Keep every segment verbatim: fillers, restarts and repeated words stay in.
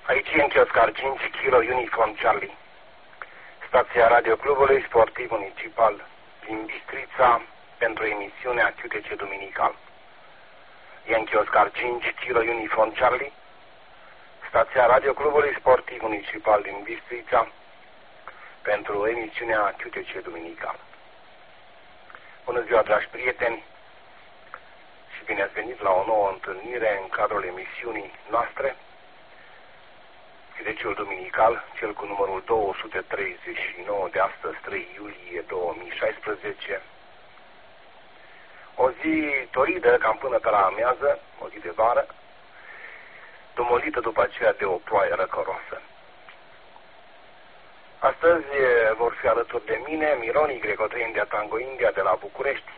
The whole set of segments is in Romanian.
Aici e Oscar cinci Kilo Uniform Charlie. Stația Radio Clubului Sportiv Municipal din Bistrița pentru emisiunea Q T C Duminical. Yankee Oscar cinci Kilo Uniform Charlie. Stația Radio Clubului Sportiv Municipal din Bistrița pentru emisiunea Q T C Duminical. Bună ziua, dragi prieteni, și bine ați venit la o nouă întâlnire în cadrul emisiunii noastre, Q T C-ul Duminical, cel cu numărul două sute treizeci și nouă de astăzi, trei iulie două mii șaisprezece. O zi toridă, cam până pe la amiază, o zi de vară, domolită după aceea de o ploaie răcoroasă. Astăzi vor fi alături de mine Miron Y trei India Tango India de la București,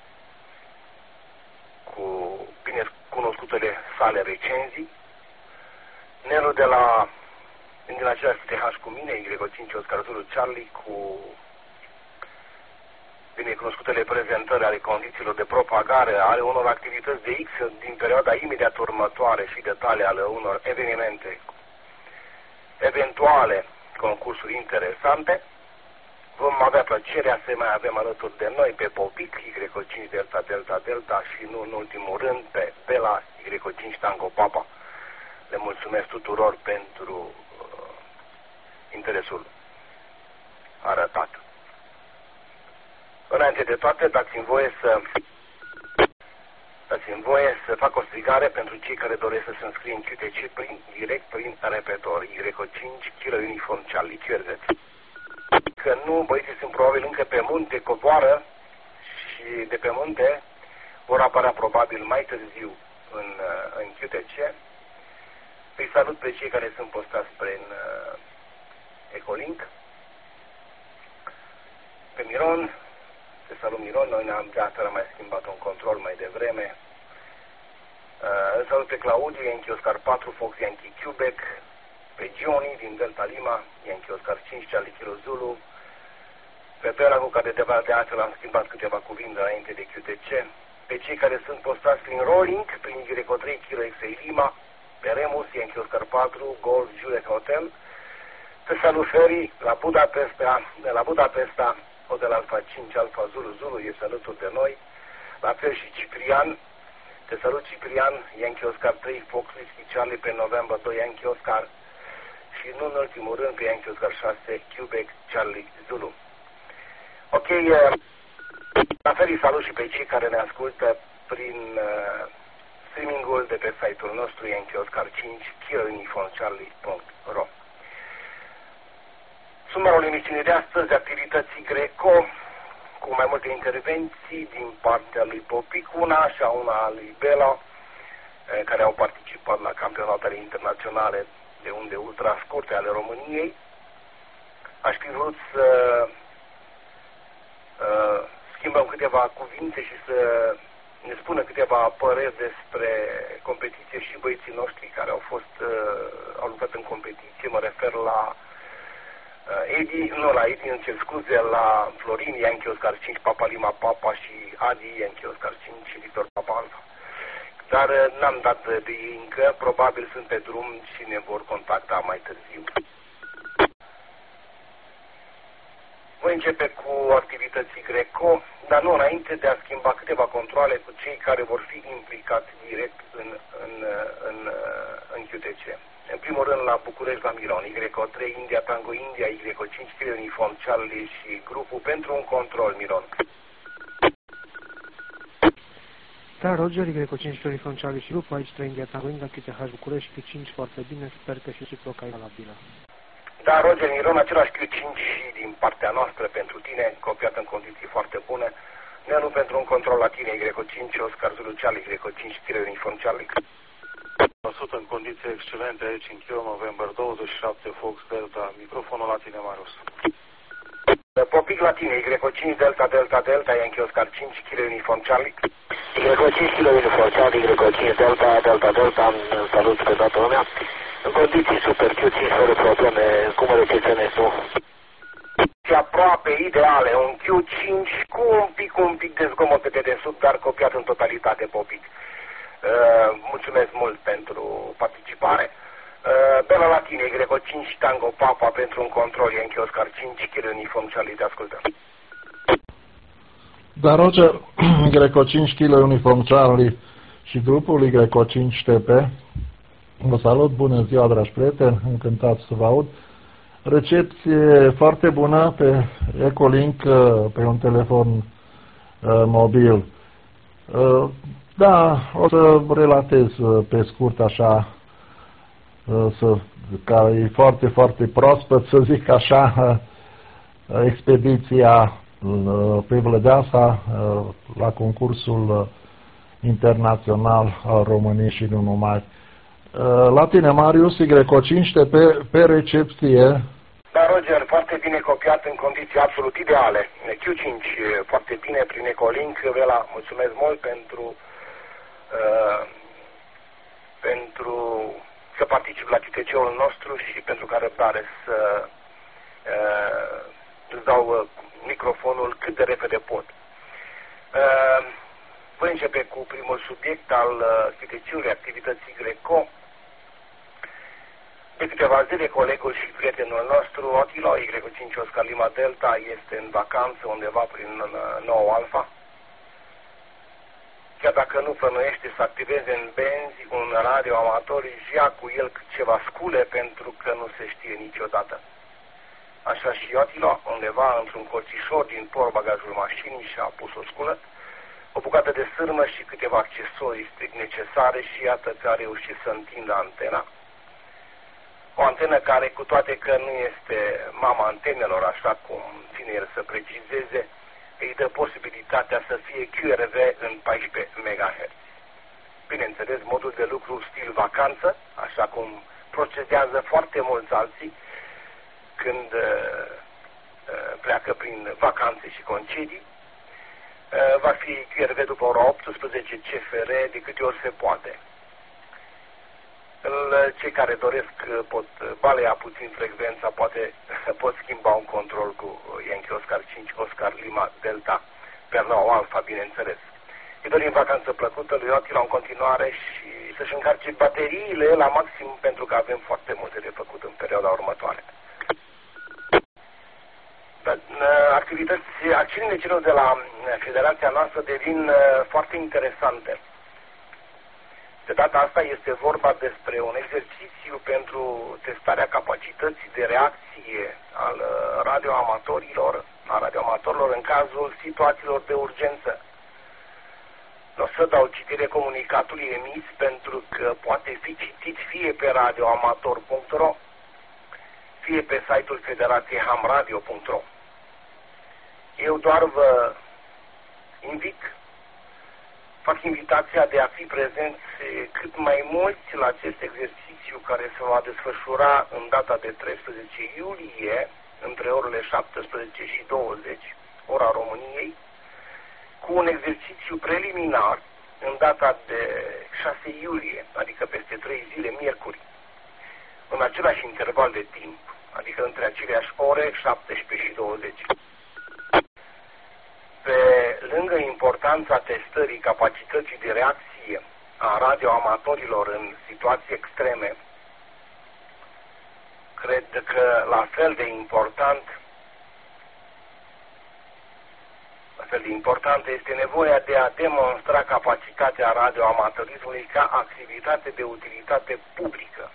cu bine cunoscutele sale recenzii, Nelu de la din același T H cu mine, Y cinci Oscar Zulu Charlie, cu binecunoscutele prezentări ale condițiilor de propagare ale unor activități de X din perioada imediat următoare și detalii ale unor evenimente, eventuale concursuri interesante. Vom avea plăcerea să mai avem alături de noi pe Popic, Y cinci Delta Delta Delta și nu în ultimul rând pe Bela, Y cinci Tango Papa. Le mulțumesc tuturor pentru uh, interesul arătat. Înainte de toate, dați-mi voie să dați-mi voie să fac o strigare pentru cei care doresc să se înscrie în Q T C prin, direct prin repetor Y cinci Kilo Uniform Charlie. Cierzeți că nu, băieții sunt probabil încă pe munte, coboară și de pe munte vor apărea probabil mai târziu în, în Q T C. Îi salut pe cei care sunt postați prin uh, Ecolink. Pe Miron, te salut Miron, noi ne-am de asta mai schimbat un control mai devreme. Uh, îl salut pe Claudiu, Yankee Oscar patru, Fox Yankee Quebec, pe Johnny din Delta Lima, Yankee Oscar cinci, Charlie Kilo Zulu, pe Bela, cu care de de altfel am schimbat câteva cuvinte înainte de Q T C, pe cei care sunt postați prin Rolling, prin Y trei Kilo X Lima, pe Remus, Yankee Oscar patru, Golf Juliet Hotel, pe salut Ferry, la Budapesta, la Budapesta, Hotel Alfa cinci, Alfa Zulu Zulu, este alături de noi, la fel și Ciprian, te salut Ciprian, Yankee Oscar trei, Fox Whiskey Charlie, pe November doi, Yankee Oscar, și nu în ultimul rând pe Yankee Oscar șase, Quebec Charlie Zulu. Ok, uh, la fel salut și pe cei care ne ascultă prin uh, streamingul de pe site-ul nostru Yankee Oscar cinci, Kilo Uniform Charlie punct ro. Sumarul emisiunii de astăzi, activității Greco, cu mai multe intervenții din partea lui Popic, una și a una a lui Bela, care au participat la campionatele internaționale de unde ultra scurte ale României. Aș fi vrut să uh, schimbăm câteva cuvinte și să ne spună câteva păreri despre competiție și băieții noștri care au fost, uh, au lucrat în competiție. Mă refer la uh, Edi, nu la Edi, îmi cer scuze, la Florin, Yankee Oscar cinci, Papa Lima Papa și Adi, Yankee Oscar cinci și Victor Papa Alfa. Dar uh, n-am dat de ei încă, probabil sunt pe drum și ne vor contacta mai târziu. Voi începe cu activității Greco, dar nu înainte de a schimba câteva controale cu cei care vor fi implicați direct în, în, în, în Q T C. În primul rând la București, la Miron, Y trei India Tango India, Y cinci Kilo Uniform Charlie și grupul pentru un control, Miron. Da, Roger, Y cinci Kilo Uniform Charlie și grupul, aici trei India Tango India, Q T H București, Q cinci foarte bine, sper că și reciproca e valabilă. Da, Roger, Miron, același Q cinci și din partea noastră pentru tine, copiat în condiții foarte bune. Nelu pentru un control la tine, Y cinci, Oscar Zulu Charlie, Y cinci, Kilo Uniform Charlie. o sută în condiții excelente aici în Kilo, November douăzeci și șapte, Fox Delta, microfonul la tine, Marius. Popic la tine, Y cinci, Delta, Delta, Delta, Yankee Oscar cinci, Kilo Uniform Charlie. Y cinci, Kilo Uniform Charlie, Y cinci, Delta, Delta, Delta, salut pe toată lumea. În condiții super Q cinci, fără probleme, cum îl recepționezi tu? Și aproape ideale, un Q cinci cu un pic, un pic de zgomot pe dedesubt, dar copiat în totalitate, Popic. Uh, mulțumesc mult pentru participare. Uh, Până la tine, Greco cinci Tango Papa pentru un control, Yankee Oscar cinci, Kilo Uniform Charlie, te ascultă. Da, Roger, Greco cinci Kilo Uniform Charlie și grupul Greco cinci T P. Vă salut, bună ziua, dragi prieteni, încântat să vă aud. Recepție foarte bună pe Ecolink, pe un telefon uh, mobil. Uh, da, o să relatez uh, pe scurt așa, uh, să, care e foarte, foarte proaspăt, să zic așa, uh, expediția uh, pe Vlădeasa uh, la concursul uh, internațional al României și nu numai. La tine, Marius, Greco cinci pe, pe recepție. Da, Roger, foarte bine copiat în condiții absolut ideale. Q cinci, foarte bine prin Ecolink. Vela, mulțumesc mult pentru uh, pentru să particip la Q T C-ul nostru și pentru că răbdare să uh, îți dau uh, microfonul cât de repede pot. Uh, voi începe cu primul subiect al uh, Q T C-ului, activității Greco. De câteva zile, colegul și prietenul nostru, Otilo, Y cinci Oscar Lima Delta, este în vacanță undeva prin nouă Alfa. Chiar dacă nu plănuiește să activeze în benzi un radio amator, își ia cu el ceva scule pentru că nu se știe niciodată. Așa și Otilo, undeva într-un corțișor din portbagajul mașinii, și-a pus o sculă, o bucată de sârmă și câteva accesorii strict necesare și iată că a reușit să întindă antena. O antenă care, cu toate că nu este mama antenelor, așa cum ține el să precizeze, îi dă posibilitatea să fie Q R V în paisprezece megahertz. Bineînțeles, modul de lucru stil vacanță, așa cum procedează foarte mulți alții când uh, pleacă prin vacanțe și concedii, uh, va fi Q R V după ora optsprezece, C F R de câte ori se poate. Cei care doresc pot balea puțin frecvența, poate pot schimba un control cu Yankee Oscar cinci Oscar Lima Delta per nouă Alfa, bineînțeles. Îi dorim vacanță plăcută lui Otilo în continuare și să-și încarce bateriile la maxim, pentru că avem foarte multe de făcut în perioada următoare. Activități, acțiunile celor de la federația noastră devin foarte interesante. De data asta este vorba despre un exercițiu pentru testarea capacității de reacție al radioamatorilor, a radioamatorilor în cazul situațiilor de urgență. Nu o să dau citire comunicatului emis pentru că poate fi citit fie pe radioamator punct ro, fie pe site-ul Federației ham radio punct ro. Eu doar vă invit, fac invitația de a fi prezenți cât mai mulți la acest exercițiu care se va desfășura în data de treisprezece iulie, între orele șaptesprezece și douăzeci, ora României, cu un exercițiu preliminar în data de șase iulie, adică peste trei zile, miercuri, în același interval de timp, adică între aceleași ore, șaptesprezece și douăzeci. Pe lângă importanța testării capacității de reacție a radioamatorilor în situații extreme, cred că la fel de important, la fel de importantă este nevoia de a demonstra capacitatea radioamatorismului ca activitate de utilitate publică.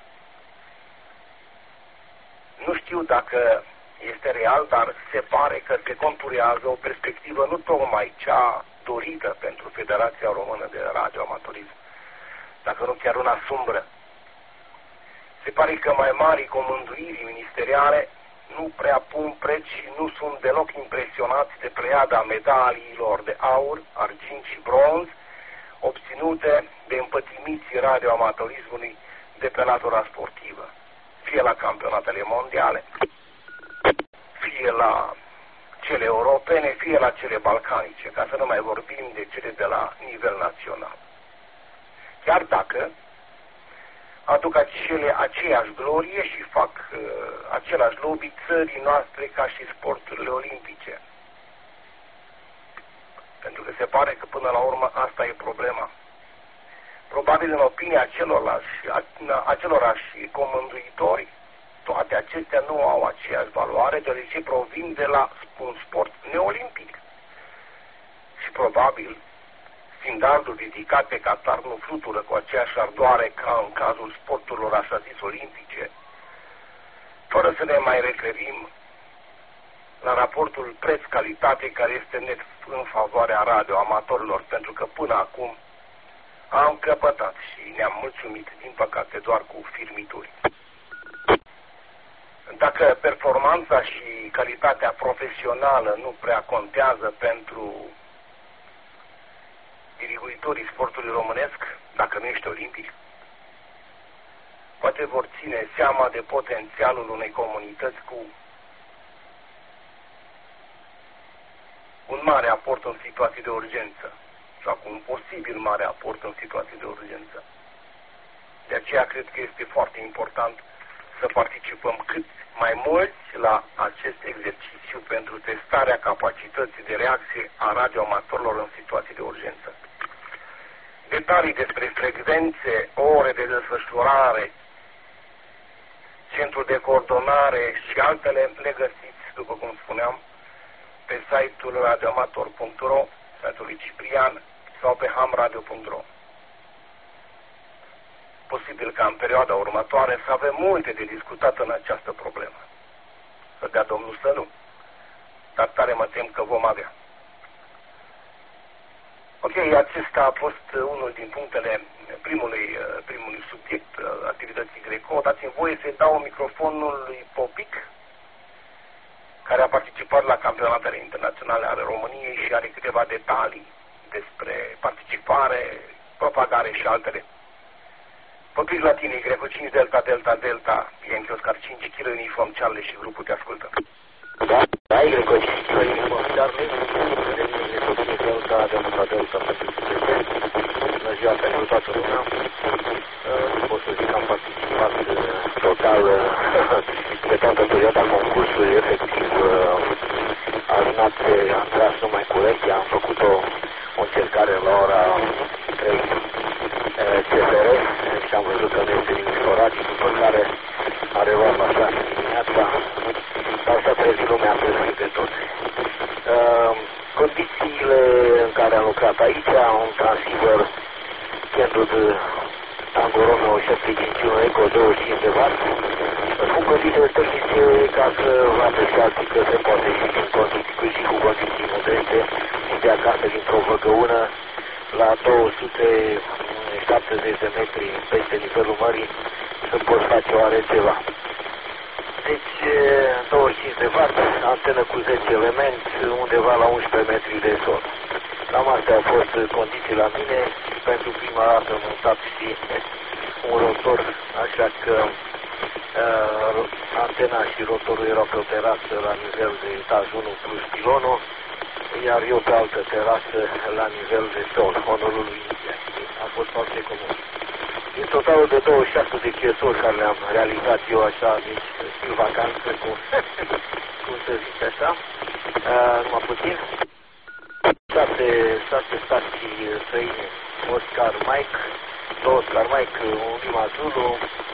Nu știu dacă este real, dar se pare că se conturează o perspectivă nu tocmai cea dorită pentru Federația Română de Radioamatorism, dacă nu chiar una sumbră. Se pare că mai mari comânduiri ministeriale nu prea pun preț și nu sunt deloc impresionați de pleiada medaliilor de aur, argint și bronz obținute de împătimiții radioamatorismului de pe latura sportivă, fie la campionatele mondiale, fie la cele europene, fie la cele balcanice, ca să nu mai vorbim de cele de la nivel național. Chiar dacă aduc acele, aceeași glorie și fac uh, același lobby țării noastre ca și sporturile olimpice. Pentru că se pare că până la urmă asta e problema. probabil în opinia celorlalți, acelorași comânduitori, toate acestea nu au aceeași valoare, deoarece provin de la un sport neolimpic. Și probabil, standardul ridicat pe Qatar nu flutură cu aceeași ardoare ca în cazul sporturilor așa zis olimpice, fără să ne mai referim la raportul preț-calitate care este net în favoarea radioamatorilor, pentru că până acum am căpătat și ne-am mulțumit, din păcate, doar cu firmituri. Dacă performanța și calitatea profesională nu prea contează pentru diriguitorii sportului românesc, dacă nu ești olimpic, poate vor ține seama de potențialul unei comunități cu un mare aport în situații de urgență sau cu un posibil mare aport în situații de urgență. De aceea cred că este foarte important să participăm cât mai mulți la acest exercițiu pentru testarea capacității de reacție a radioamatorilor în situații de urgență. Detalii despre frecvențe, ore de desfășurare, centrul de coordonare și altele le găsiți, după cum spuneam, pe site-ul radioamator punct ro, site-ul lui Ciprian sau pe hamradio punct ro. Posibil ca în perioada următoare să avem multe de discutat în această problemă. Să dea Domnul să nu. Dar tare mă tem că vom avea. Ok, acesta a fost unul din punctele primului, primului subiect activității Greco. Dați-mi voie să dau microfonul lui Popic, care a participat la campionatele internaționale ale României și are câteva detalii despre participare, propagare și altele. Popic la tine, Greco cinci Delta Delta Delta, Yankee Oscar cinci, Kilo Uniform Charlie și grupul te ascultă. Da, da, Greco cinci, Kilo Uniform Charlie, Greco cinci Delta Delta Delta, bună ziua pentru toată lumea. Nu pot să zic că am participat total pe toată perioada concursului, efectiv alinate, am tras numai cu urechea, am făcut o, o încercare la ora trei C F R și am văzut că nu este nimic oratic, după care a reluat la șase dimineața, dar s-a trezit lumea pe de tot. Uh, condițiile în care am lucrat aici, un transceiver Kendwood Tango Romeo șapte cinci unu Eco douăzeci și cinci de watt, cu condițiile tehnice ca să vadă și alții că se poate și din condiții, și cu condiții modeste, și de acasă dintr-o văgăună la două sute șaptezeci de metri peste nivelul mării să poți face oare ceva. Deci douăzeci și cinci de watt, antenă cu zece elemente, undeva la unsprezece metri de sol. Cam astea au fost condiții la mine și pentru prima dată am montat și un rotor, așa că uh, antena și rotorul erau pe o terasă la nivel de etaj unu plus pilonul, iar eu pe altă terasă la nivel de sol, honorul lui India. A fost foarte comun. Din totalul de douăzeci și șase de chiesuri care le-am realizat eu așa, deci stil vacanță, cu, cum să zic așa, uh, numai puțin. Șase, șase stații străine, Oscar Mike, două Oscar Mike, un Lima Zulu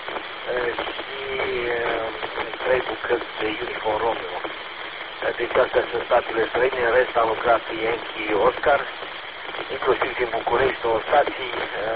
și trei bucăți de Uniform Romeo. Deci astea sunt statele străine, în rest am lucrat Yankee Oscar, inclusiv din București, două stații,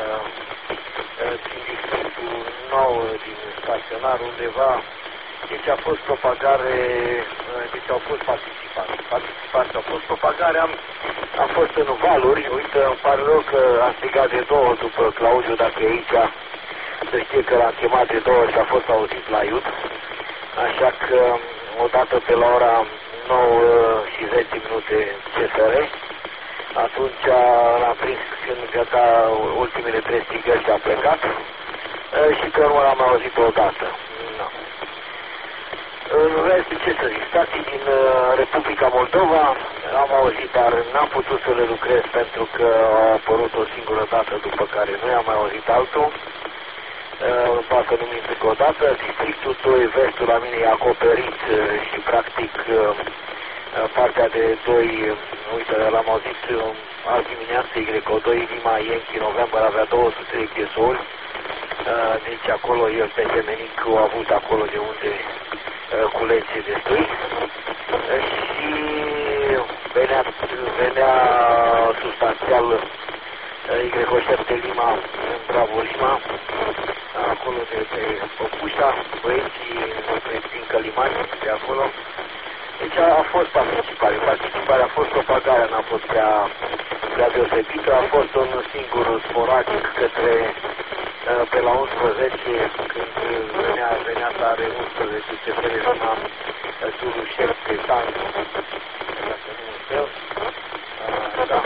din districtul nou din staționar undeva. Deci a fost propagare, deci au fost participanți. Participanți au fost propagare, am, am fost în valuri. Uite, îmi pare rău că am strigat de două după Claudiu, dacă e aici, să știe că l-am chemat de două și a fost auzit la iud. Așa că, odată pe la ora nouă și zece minute C F R, atunci l-am prins când gata ultimele trei strigări și a plecat și că nu l-am auzit odată. No. În rest, ce să zic, stații din uh, Republica Moldova am auzit, dar n-am putut să le lucrez pentru că au apărut o singură dată, după care nu i-am mai auzit altul. Uh, Parcă nu mint încă o dată. Districtul doi, vestul la mine e acoperit uh, și practic uh, partea de doi, uh, uite, l-am auzit uh, azi dimineață Y O doi Lima Yankee November avea două sute de piesori, uh, deci acolo el pe semenic au avut acolo de unde uh, culege destui uh, și venea, venea substanțial Y O șapte Lima Bravo Lima acolo de pe Păpușa, băieții din Călimani de acolo. Deci a, a fost participare. Participarea a fost propagarea, n-a fost prea, prea deosebită. A fost un singur sporadic către pe la unsprezece, când venea, venea la unsprezece C F R Lima Zulu șapte Tango. Dacă nu știu. Da.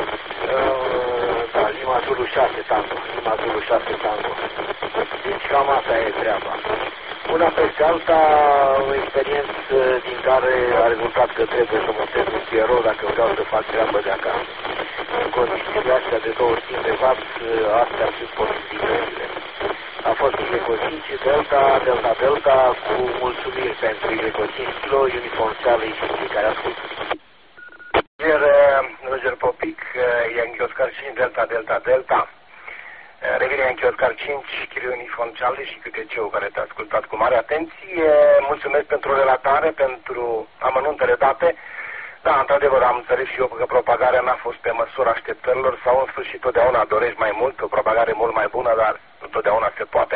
Da, Lima Zulu șase Tango. Lima Zulu șase Tango. Deci cam asta e treaba. Una peste alta, o experiență din care a rezultat că trebuie să montez un Piero dacă vreau să fac treabă de acasă. În condițiile astea de douăzeci și cinci de watt, astea sunt posibilitățile. A fost Y O cinci Delta, Delta Delta, cu mulțumiri pentru Y O cinci Kilo, Uniform Charlie și cei care ascultă. Iar Roger Popic, Yankee Oscar cinci Delta Delta Delta. Revine Yankee Oscar cinci, Kilo Uniform Charlie și câte ceu care te-a ascultat cu mare atenție. Mulțumesc pentru relatare, pentru amănuntele date. Da, într-adevăr, am înțeles și eu că propagarea n-a fost pe măsura așteptărilor sau în sfârșit totdeauna dorești mai mult, o propagare mult mai bună, dar nu totdeauna se poate.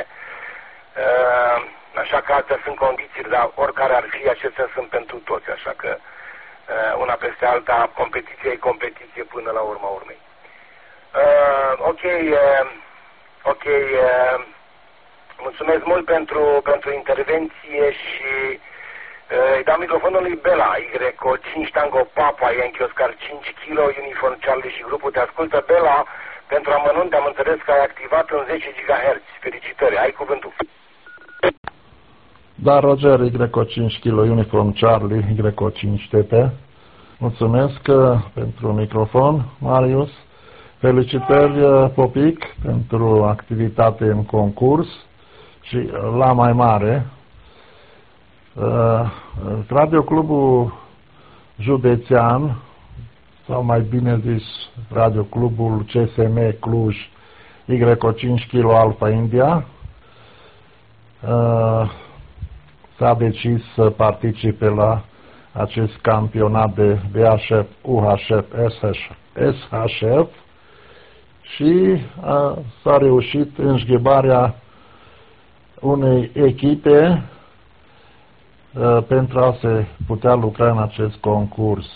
Așa că astea sunt condiții, dar oricare ar fi, acestea sunt pentru toți, așa că una peste alta, competiția e competiție până la urma urmei. Ok, ok, mulțumesc mult pentru, pentru intervenție și îi dau microfonul lui Bela, Y O cinci Tango Papa, Yankee Oscar cinci Kilo, Uniform Charlie și grupul te ascultă. Bela, pentru amănunte am înțeles că ai activat în zece gigahertz. Felicitări, ai cuvântul. Da, Roger, Y O cinci Kilo, Uniform Charlie, Y O cinci T P. Mulțumesc pentru microfon, Marius. Felicitări, Popic, pentru activitate în concurs și la mai mare. Radioclubul județean, sau mai bine zis Radioclubul C S M Cluj, Y O cinci Kilo Alpha India, s-a decis să participe la acest campionat de V H F, U H F, S H F și s-a reușit înșghebarea unei echipe pentru a se putea lucra în acest concurs.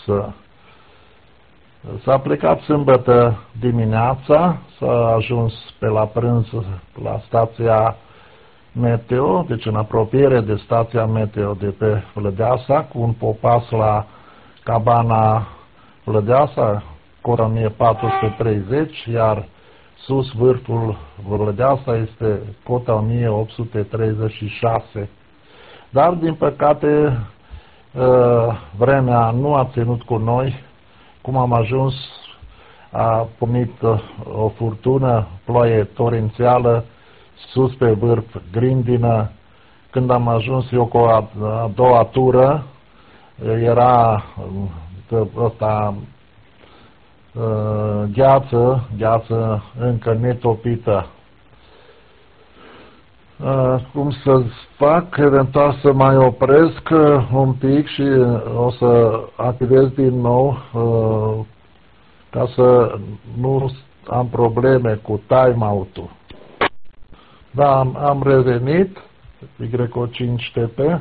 S-a plecat sâmbătă dimineața, s-a ajuns pe la prânz la stația meteo, deci în apropiere de stația meteo de pe Vlădeasa, cu un popas la cabana Vlădeasa, cota o mie patru sute treizeci, iar sus vârful Vlădeasa este cota o mie opt sute treizeci și șase. Dar, din păcate, vremea nu a ținut cu noi. Cum am ajuns, a pornit o furtună, ploaie torențială, sus pe vârf, grindină. Când am ajuns eu cu a, a doua tură, era ăsta, gheață, gheață încă netopită. Cum să fac, eventual să mai opresc un pic și o să activez din nou ca să nu am probleme cu timeout-ul. Da, am, am revenit, Y O cinci T P.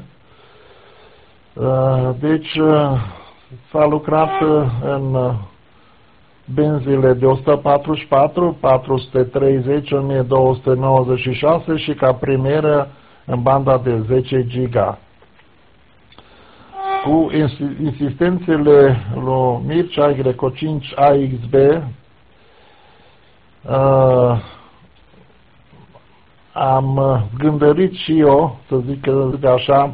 Deci s-a lucrat în benzile de o sută patruzeci și patru, patru sute treizeci, o mie două sute nouăzeci și șase și ca premieră în banda de zece giga. Cu insistențele lui Mircea Y O cinci A X B uh, am gândărit și eu, să zic, să zic așa,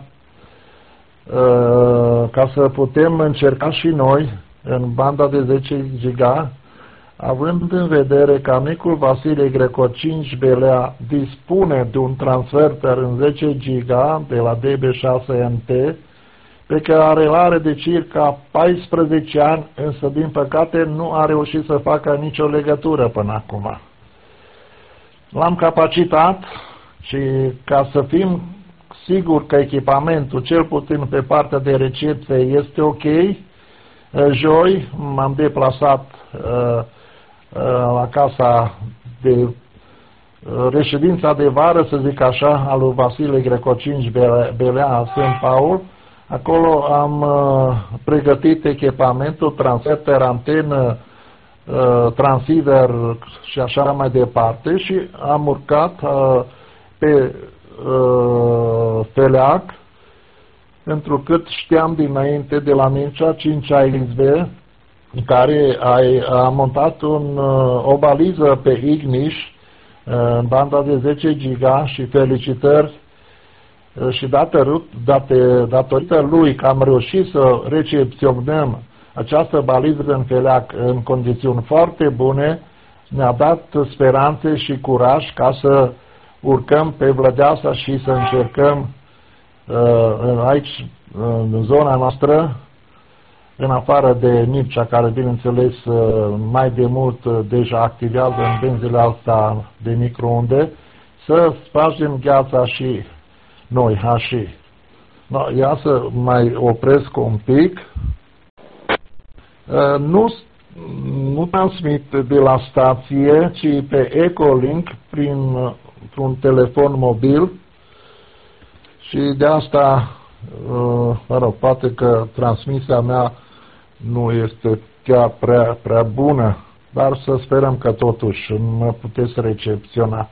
uh, ca să putem încerca și noi în banda de zece giga, având în vedere că amicul Vasile Y O cinci Belea dispune de un transferter în zece giga de la D B șase M T, pe care îl are de circa paisprezece ani, însă din păcate nu a reușit să facă nicio legătură până acum. L-am capacitat și ca să fim siguri că echipamentul, cel puțin pe partea de recepție, este ok, joi m-am deplasat uh, uh, la casa de uh, reședința de vară, să zic așa, al lui Vasile Greco cinci Belea Sfânt Paul. Acolo am uh, pregătit echipamentul, transfer, antenă, uh, transceiver și așa mai departe și am urcat uh, pe uh, Feleac, întrucât știam dinainte de la Mircea cinci A X B, care a, a montat un, uh, o baliză pe Igniș uh, în banda de zece giga și felicitări și dator, date, datorită lui că am reușit să recepționăm această baliză în Feleac în condiții foarte bune, ne-a dat speranțe și curaj ca să urcăm pe Vlădeasa și să încercăm uh, aici, în zona noastră, în afară de Mircea, care bineînțeles uh, mai de mult uh, deja activează în benzile astea de microunde, să spargem gheața și noi, hași. No, ia să mai opresc un pic. Uh, nu, nu transmit de la stație, ci pe Echolink prin un telefon mobil și de asta, uh, mă rog, poate că transmisia mea nu este chiar prea, prea bună, dar să sperăm că totuși mă puteți recepționa.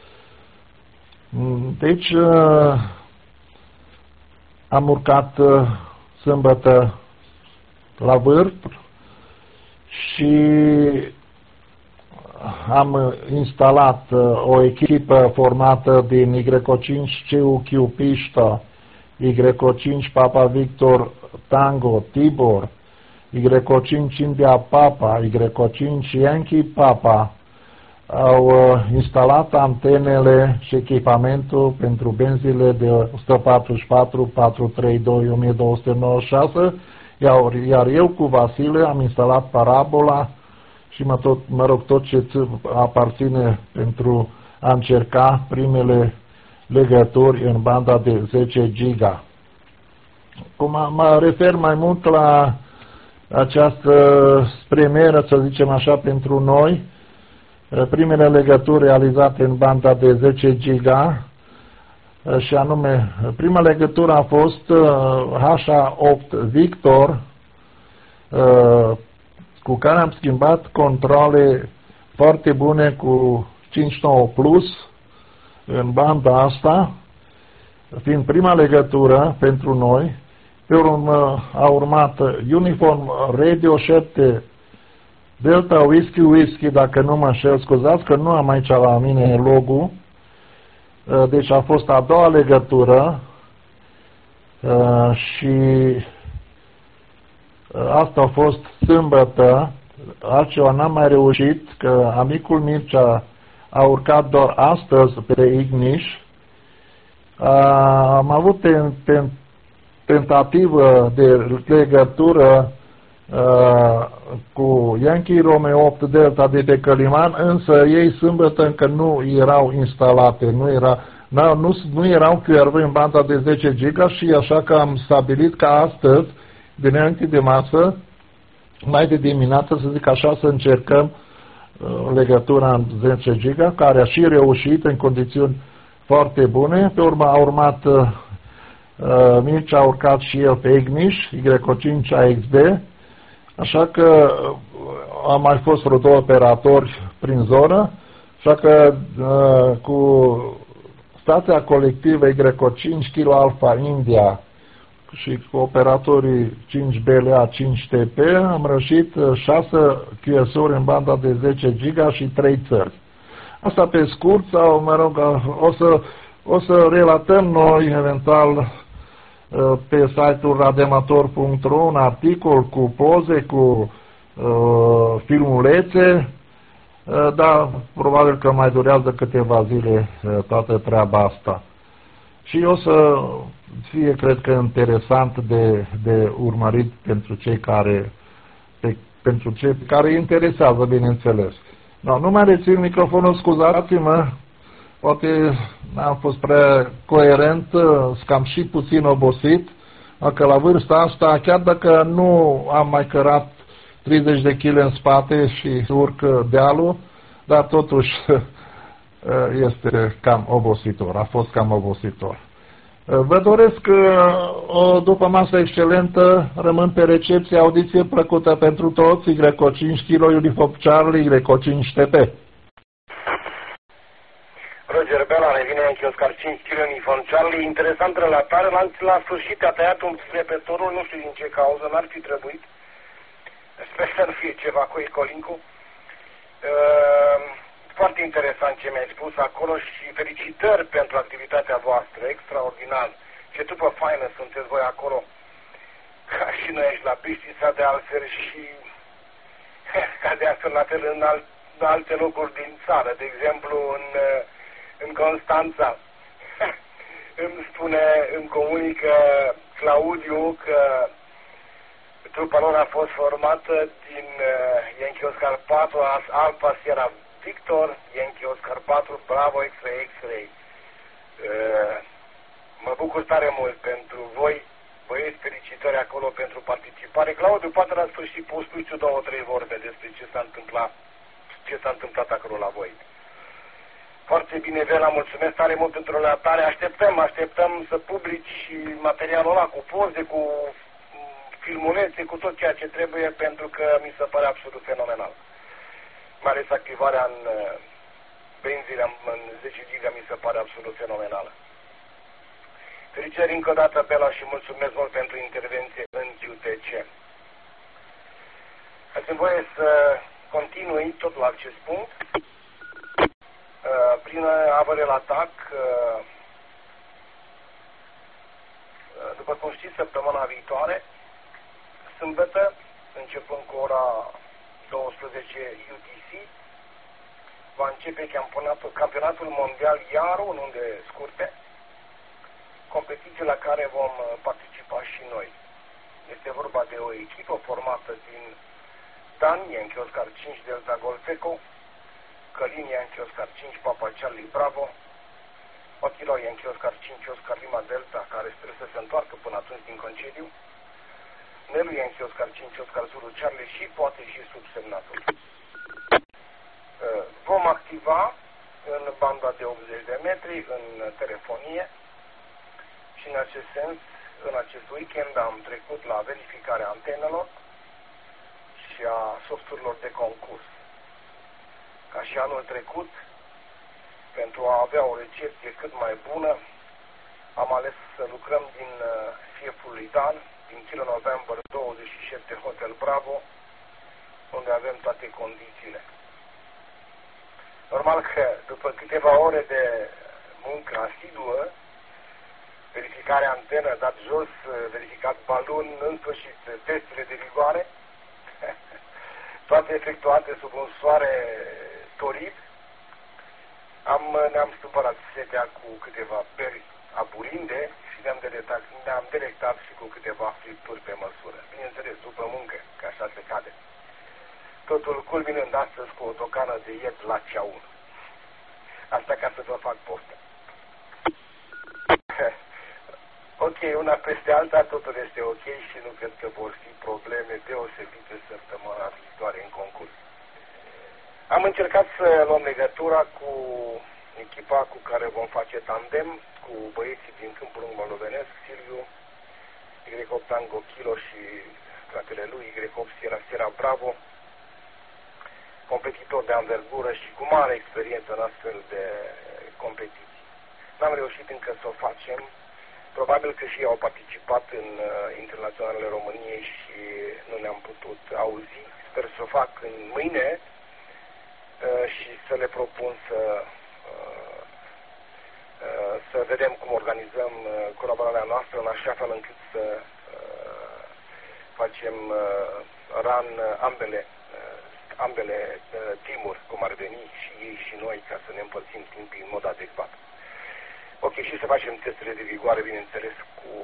Deci, am urcat sâmbătă la vârf și am instalat o echipă formată din Y cinci C U Q Pista, Y cinci Papa Victor Tango Tibor, Y cinci India Papa, Y cinci Yankee Papa. Au instalat antenele și echipamentul pentru benzile de o sută patruzeci și patru, patru sute treizeci și doi, o mie două sute nouăzeci și șase, iar eu cu Vasile am instalat parabola și mă, tot, mă rog tot ce aparține pentru a încerca primele legături în banda de zece giga. Cum mă refer mai mult la această premieră, să zicem așa, pentru noi, primele legături realizate în banda de zece giga, și anume, prima legătură a fost H A opt Victor, cu care am schimbat controle foarte bune cu cinci nouă plus în banda asta, fiind prima legătură pentru noi. Pe urmă a urmat Uniform Radio șapte Delta Whisky Whisky, dacă nu mă înșel, scuzați că nu am aici la mine logo. Deci a fost a doua legătură și asta a fost sâmbătă, altceva n-am mai reușit, că amicul Mircea a urcat doar astăzi pe Igniș. Am avut tentativă de legătură Uh, cu Yankee Romeo opt Delta de pe Căliman, însă ei sâmbătă încă nu erau instalate, nu, era, nu, nu erau Q R V în banda de zece giga și așa că am stabilit ca astăzi, dinainte de masă, mai de dimineață, să zic așa, să încercăm uh, legătura în zece giga, care a și reușit în condiții foarte bune. Pe urmă a urmat uh, Mircea, a urcat și el pe Igniș, Y cinci A X B. Așa că am mai fost vreo două operatori prin zonă, așa că uh, cu stația colectivă Y cinci Kilo Alpha India și cu operatorii cinci B L A cinci T P am reușit șase Q S uri în banda de zece giga și trei țări. Asta pe scurt, sau mă rog, o să, o să relatăm noi eventual pe site-ul rademator punct ro un articol cu poze, cu uh, filmulețe, uh, dar probabil că mai durează câteva zile uh, toată treaba asta. Și o să fie, cred că, interesant de, de urmărit pentru cei care, pe, pentru cei care interesează, bineînțeles. No, nu mai rețin microfonul, scuzați-mă, poate n-am fost prea coerent, sunt cam și puțin obosit, că la vârsta asta, chiar dacă nu am mai cărat treizeci de kilograme în spate și urc dealul, dar totuși este cam obositor, a fost cam obositor. Vă doresc o după masă excelentă, rămân pe recepție, audiție plăcută pentru toți, Y O cinci Kilo Uniform Charlie, Y O cinci T P. Roger Bela, revine în Oscar cinci Kilo Uniform Charlie, interesant relatare, la, la sfârșit a tăiat un repetorul, nu știu din ce cauză, n-ar fi trebuit, sper să nu fie ceva cu Ecolincu. Uh, Foarte interesant ce mi-ai spus acolo și felicitări pentru activitatea voastră, extraordinar. Ce trupă faină sunteți voi acolo, ca și noi aici la Bistrița, de altfel și ca de altfel la fel în, alt, în alte locuri din țară, de exemplu în, în Constanța. Îmi spune, îmi comunică Claudiu că trupa lor a fost formată din uh, Yankee Oscar patru, Alfa Sierra Victor, Yankee Oscar patru, Bravo X-Ray X-Ray. Uh, mă bucur tare mult pentru voi, băieți, felicitări acolo pentru participare. Claudiu, poate la sfârșit poți spui tu două, trei vorbe despre ce s-a întâmplat, ce s-a întâmplat acolo la voi. Foarte bine, Vela, mulțumesc tare mult pentru relatare. Așteptăm, așteptăm să publici materialul ăla cu poze, cu filmulețe, cu tot ceea ce trebuie, pentru că mi se pare absolut fenomenal. Mai ales activarea în benzirea în zece giga mi se pare absolut fenomenală. Felicitări încă o dată, Bela, și mulțumesc mult pentru intervenție în Q T C. Dați-mi voie să continui tot la acest punct. Prin avere la atac, după cum știți, săptămâna viitoare, sâmbătă, începând cu ora douăsprezece U T C, va începe campionatul, campionatul mondial iar în unde scurte, competiție la care vom participa și noi. Este vorba de o echipă formată din Dan, Yankee Oscar cinci Delta Golf Echo, Călin, Yankee Oscar cinci Papa Charlie Bravo, Otilo, Yankee Oscar cinci Oscar Lima Delta, care trebuie să se întoarcă până atunci din concediu, Nelu, Yankee Oscar cinci Oscar Zulu Charlie și poate și subsemnatul. Vom activa în banda de optzeci de metri, în telefonie, și în acest sens, în acest weekend am trecut la verificarea antenelor și a softurilor de concurs. Ca și anul trecut, pentru a avea o recepție cât mai bună, am ales să lucrăm din fieful lui Dan, din Kilo November douăzeci și șapte Hotel Bravo, unde avem toate condițiile. Normal că după câteva ore de muncă asiduă, verificarea antenă, dat jos, verificat balon, în sfârșit testele de vigoare, toate efectuate sub un soare torit, am, ne-am supărat setea cu câteva beri aburinde și ne-am delectat, ne-am delectat și cu câteva fripturi pe măsură. Bineînțeles, după muncă, că așa se cade. Totul culminând astăzi cu o tocană de ied la cea unu. Asta ca să vă fac poftă. Ok, una peste alta, totul este ok și nu cred că vor fi probleme deosebite săptămâna viitoare în concurs. Am încercat să luăm legătura cu echipa cu care vom face tandem, cu băieții din Câmpul Lung Moldovenesc, Silviu, Y opt Tango Kilo și fratele lui, Y opt Sierra Sierra Bravo, competitor de anvergură și cu mare experiență în astfel de competiții. N-am reușit încă să o facem. Probabil că și ei au participat în uh, internaționalele României și nu ne-am putut auzi. Sper să o fac în mâine uh, și să le propun să, uh, uh, să vedem cum organizăm uh, colaborarea noastră în așa fel încât să uh, facem uh, run uh, ambele, uh, ambele uh, teamuri, cum ar veni și ei și noi, ca să ne împărțim timpii în mod adecvat. Ok, și să facem testele de vigoare, bineînțeles, cu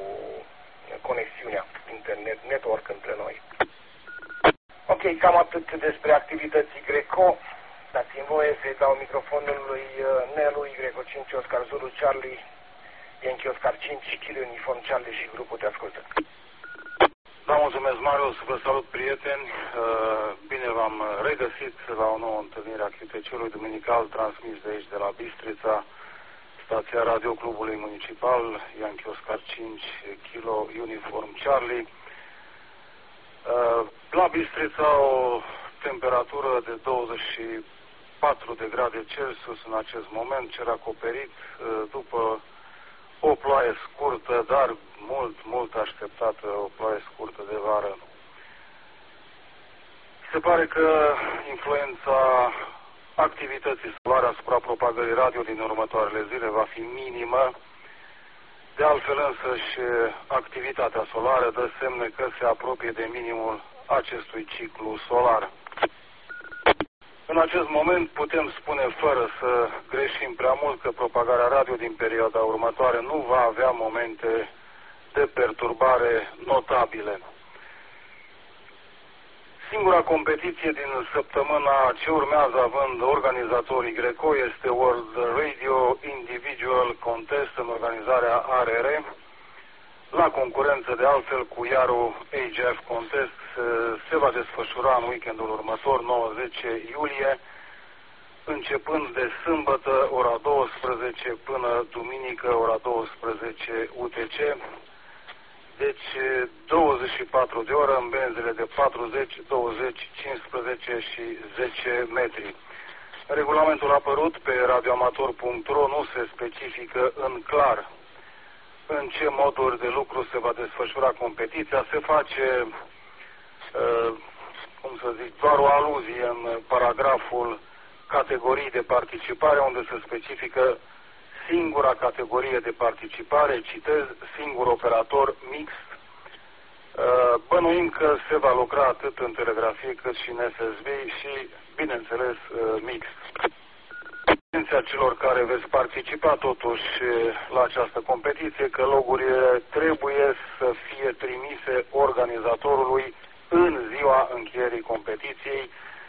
conexiunea internet, network între noi. Ok, cam atât despre activității Greco. Dați-mi voie să-i dau microfonul lui Nelu, Y cinci Oscar Zulu Charlie, Yankee Oscar cinci, Kilo Uniform Charlie și grupul te ascultă. Da, mulțumesc, Marius, vă salut, prieteni. Bine v-am regăsit la o nouă întâlnire a Cânteciului Duminical, transmis de aici, de la Bistrița, stația Radio Clubului Municipal, Yankee Oscar cinci, Kilo Uniform Charlie. La Bistrița o temperatură de douăzeci și patru de grade Celsius în acest moment, cer acoperit după o ploaie scurtă, dar mult, mult așteptată, o ploaie scurtă de vară. Se pare că influența activității solare asupra propagării radio din următoarele zile va fi minimă. De altfel însă și activitatea solară dă semne că se apropie de minimul acestui ciclu solar. În acest moment putem spune fără să greșim prea mult că propagarea radio din perioada următoare nu va avea momente de perturbare notabile. Singura competiție din săptămâna ce urmează având organizatorii Greco este World Radio Individual Contest în organizarea A R R. La concurență de altfel cu Iaru A G F Contest se va desfășura în weekendul următor, nouă zece iulie, începând de sâmbătă ora douăsprezece până duminică ora douăsprezece U T C. Deci douăzeci și patru de ore în benzile de patruzeci, douăzeci, cincisprezece și zece metri. Regulamentul a apărut pe radioamator punct ro, nu se specifică în clar în ce moduri de lucru se va desfășura competiția. Se face, uh, cum să zic, doar o aluzie în paragraful categorii de participare, unde se specifică singura categorie de participare, citez, singur operator mixt. Uh, bănuim că se va lucra atât în telegrafie cât și în S S B și, bineînțeles, uh, mixt. Atenția celor care veți participa totuși la această competiție, că logurile trebuie să fie trimise organizatorului în ziua încheierii competiției,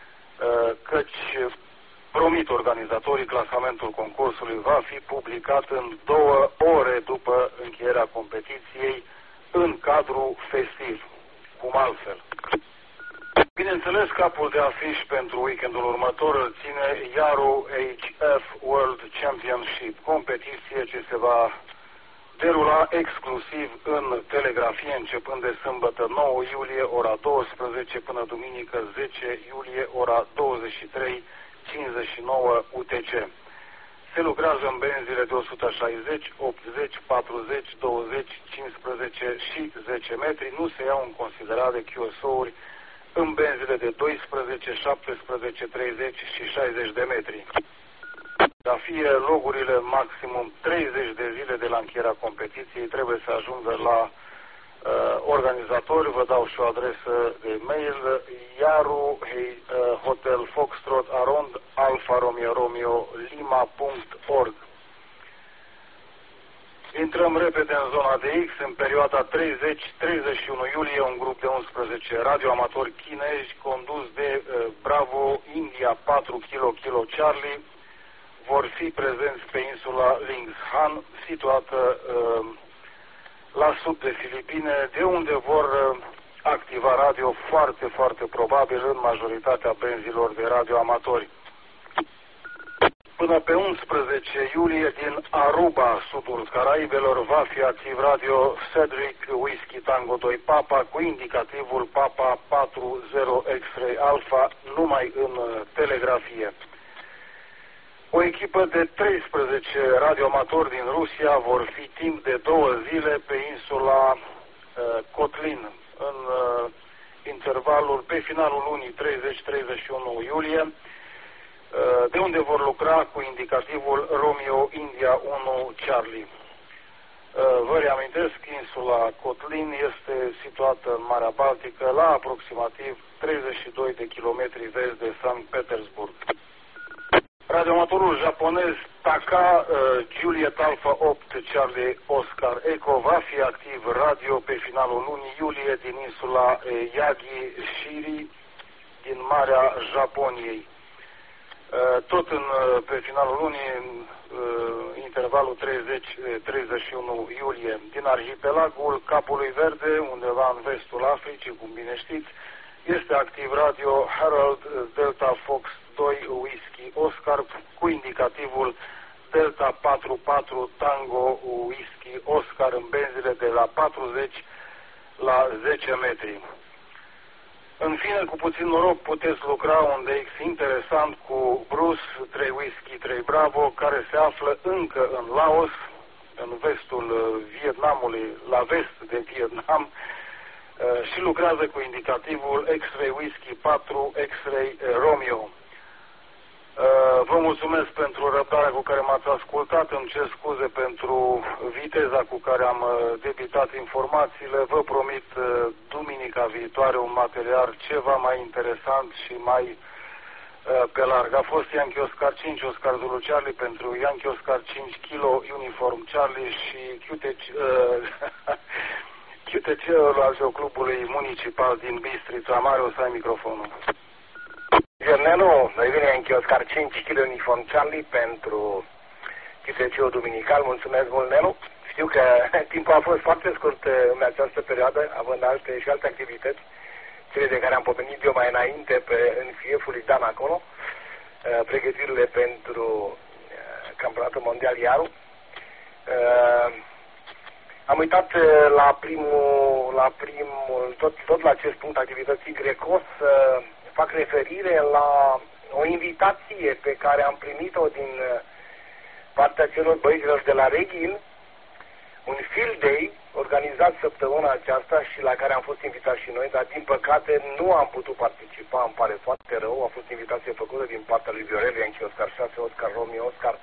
căci, promit organizatorii, clasamentul concursului va fi publicat în două ore după încheierea competiției în cadru festiv, cum altfel. Bineînțeles, capul de afiș pentru weekendul următor îl ține Iaru H F World Championship, competiție ce se va derula exclusiv în telegrafie, începând de sâmbătă nouă iulie ora douăsprezece până duminică zece iulie ora douăzeci și trei cincizeci și nouă U T C. Se lucrează în benzile de o sută șaizeci, optzeci, patruzeci, douăzeci, cincisprezece și zece metri. Nu se iau în considerare Q S O-uri în benzile de doisprezece, șaptesprezece, treizeci și șaizeci de metri. Dar fie logurile maximum treizeci de zile de la încheierea competiției trebuie să ajungă la uh, organizatori. Vă dau și o adresă de mail: Iaru hey, uh, Hotel Foxtrot Arond Alfa Romeo Romeo Lima punct org. Intrăm repede în zona de X. În perioada treizeci treizeci și unu iulie, un grup de unsprezece radioamatori chinezi condus de uh, Bravo India patru Kilo Kilo Charlie vor fi prezenți pe insula Lingshan, situată uh, la sud de Filipine, de unde vor uh, activa radio foarte, foarte probabil în majoritatea benzilor de radioamatori. Până pe unsprezece iulie, din Aruba, sudul Caraibelor, va fi activ radio Cedric Whiskey Tango doi Papa cu indicativul Papa patru zero X-Ray Alpha, numai în telegrafie. O echipă de treisprezece radioamatori din Rusia vor fi timp de două zile pe insula uh, Kotlin, în uh, intervalul pe finalul lunii treizeci treizeci și unu iulie, de unde vor lucra cu indicativul Romeo India unu Charlie. Vă reamintesc, insula Kotlin este situată în Marea Baltică, la aproximativ treizeci și doi de kilometri vest de Sankt Petersburg. Radioamatorul japonez Taka uh, Juliet Alpha opt Charlie Oscar Echo va fi activ radio pe finalul lunii iulie din insula uh, Yagi Shiri din Marea Japoniei. Uh, tot în, uh, pe finalul lunii, în uh, intervalul treizeci treizeci și unu iulie, din arhipelagul Capului Verde, undeva în vestul Africii, cum bine știți, este activ radio Harold Delta Fox doi Whisky Oscar cu indicativul Delta patruzeci și patru Tango Whisky Oscar în benzile de la patruzeci la zece metri. În fine, cu puțin noroc puteți lucra un D X interesant cu Bruce trei Whisky trei Bravo, care se află încă în Laos, în vestul Vietnamului, la vest de Vietnam, și lucrează cu indicativul X-Ray Whisky patru X-Ray Romeo. Vă mulțumesc pentru răbdarea cu care m-ați ascultat, îmi cer scuze pentru viteza cu care am debitat informațiile. Vă promit duminica viitoare un material ceva mai interesant și mai pe larg. A fost Yankee Oscar cinci, Oscar Zulu Charlie pentru Yankee Oscar cinci Kilo Uniform Charlie și Q T C, Q T C-ul al Clubului Municipal din Bistrița. Mario, să ai microfonul. Nenu, noi vine Yankee Oscar cinci Kilo Uniform Charlie pentru Q T C-ul duminical. Mulțumesc mult, Nenu. Știu că timpul a fost foarte scurt în această perioadă, având alte și alte activități, cele de care am pomenit eu mai înainte pe, în F I E-ul lui Dan acolo, pregătirile pentru Campionatul Mondial Iaru. Am uitat la primul, la primul tot, tot la acest punct activității Greco să fac referire la o invitație pe care am primit-o din partea celor băieților de la Reghin, un field day organizat săptămâna aceasta și la care am fost invitați și noi, dar din păcate nu am putut participa, îmi pare foarte rău. A fost invitație făcută din partea lui Viorel, Yankee Oscar șase, Oscar Romeo, Oscar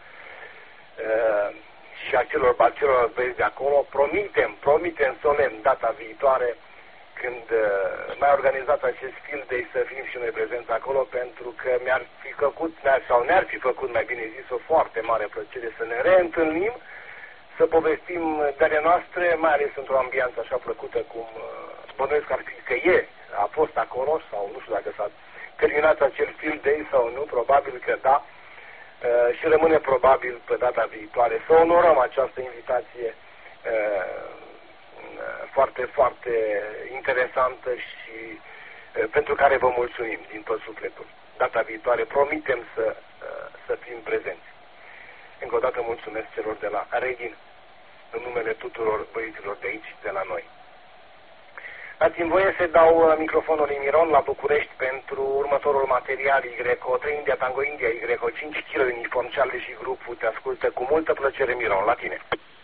uh, și a celor, a celor băieți de acolo. Promitem, promitem solemn data viitoare, când uh, mai organizat acest field day, să fim și noi prezenți acolo, pentru că mi-ar fi făcut, sau ne-ar fi făcut, mai bine zis, o foarte mare plăcere să ne reîntâlnim, să povestim de ale noastre, mai ales într-o ambianță așa plăcută cum uh, bănuiesc că ar fi, că e, a fost acolo, sau nu știu dacă s-a terminat acel field day sau nu, probabil că da, uh, și rămâne probabil pe data viitoare să onorăm această invitație uh, foarte, foarte interesantă și uh, pentru care vă mulțumim din tot sufletul. Data viitoare promitem să, uh, să fim prezenți. Încă o dată mulțumesc celor de la Reghin, în numele tuturor băieților de aici, de la noi. Dați-mi voie să dau microfonul lui Miron la București pentru următorul material Y O trei India Tango India, Y O cinci Kilo Uniform Charlie și grupul te ascultă cu multă plăcere, Miron, la tine.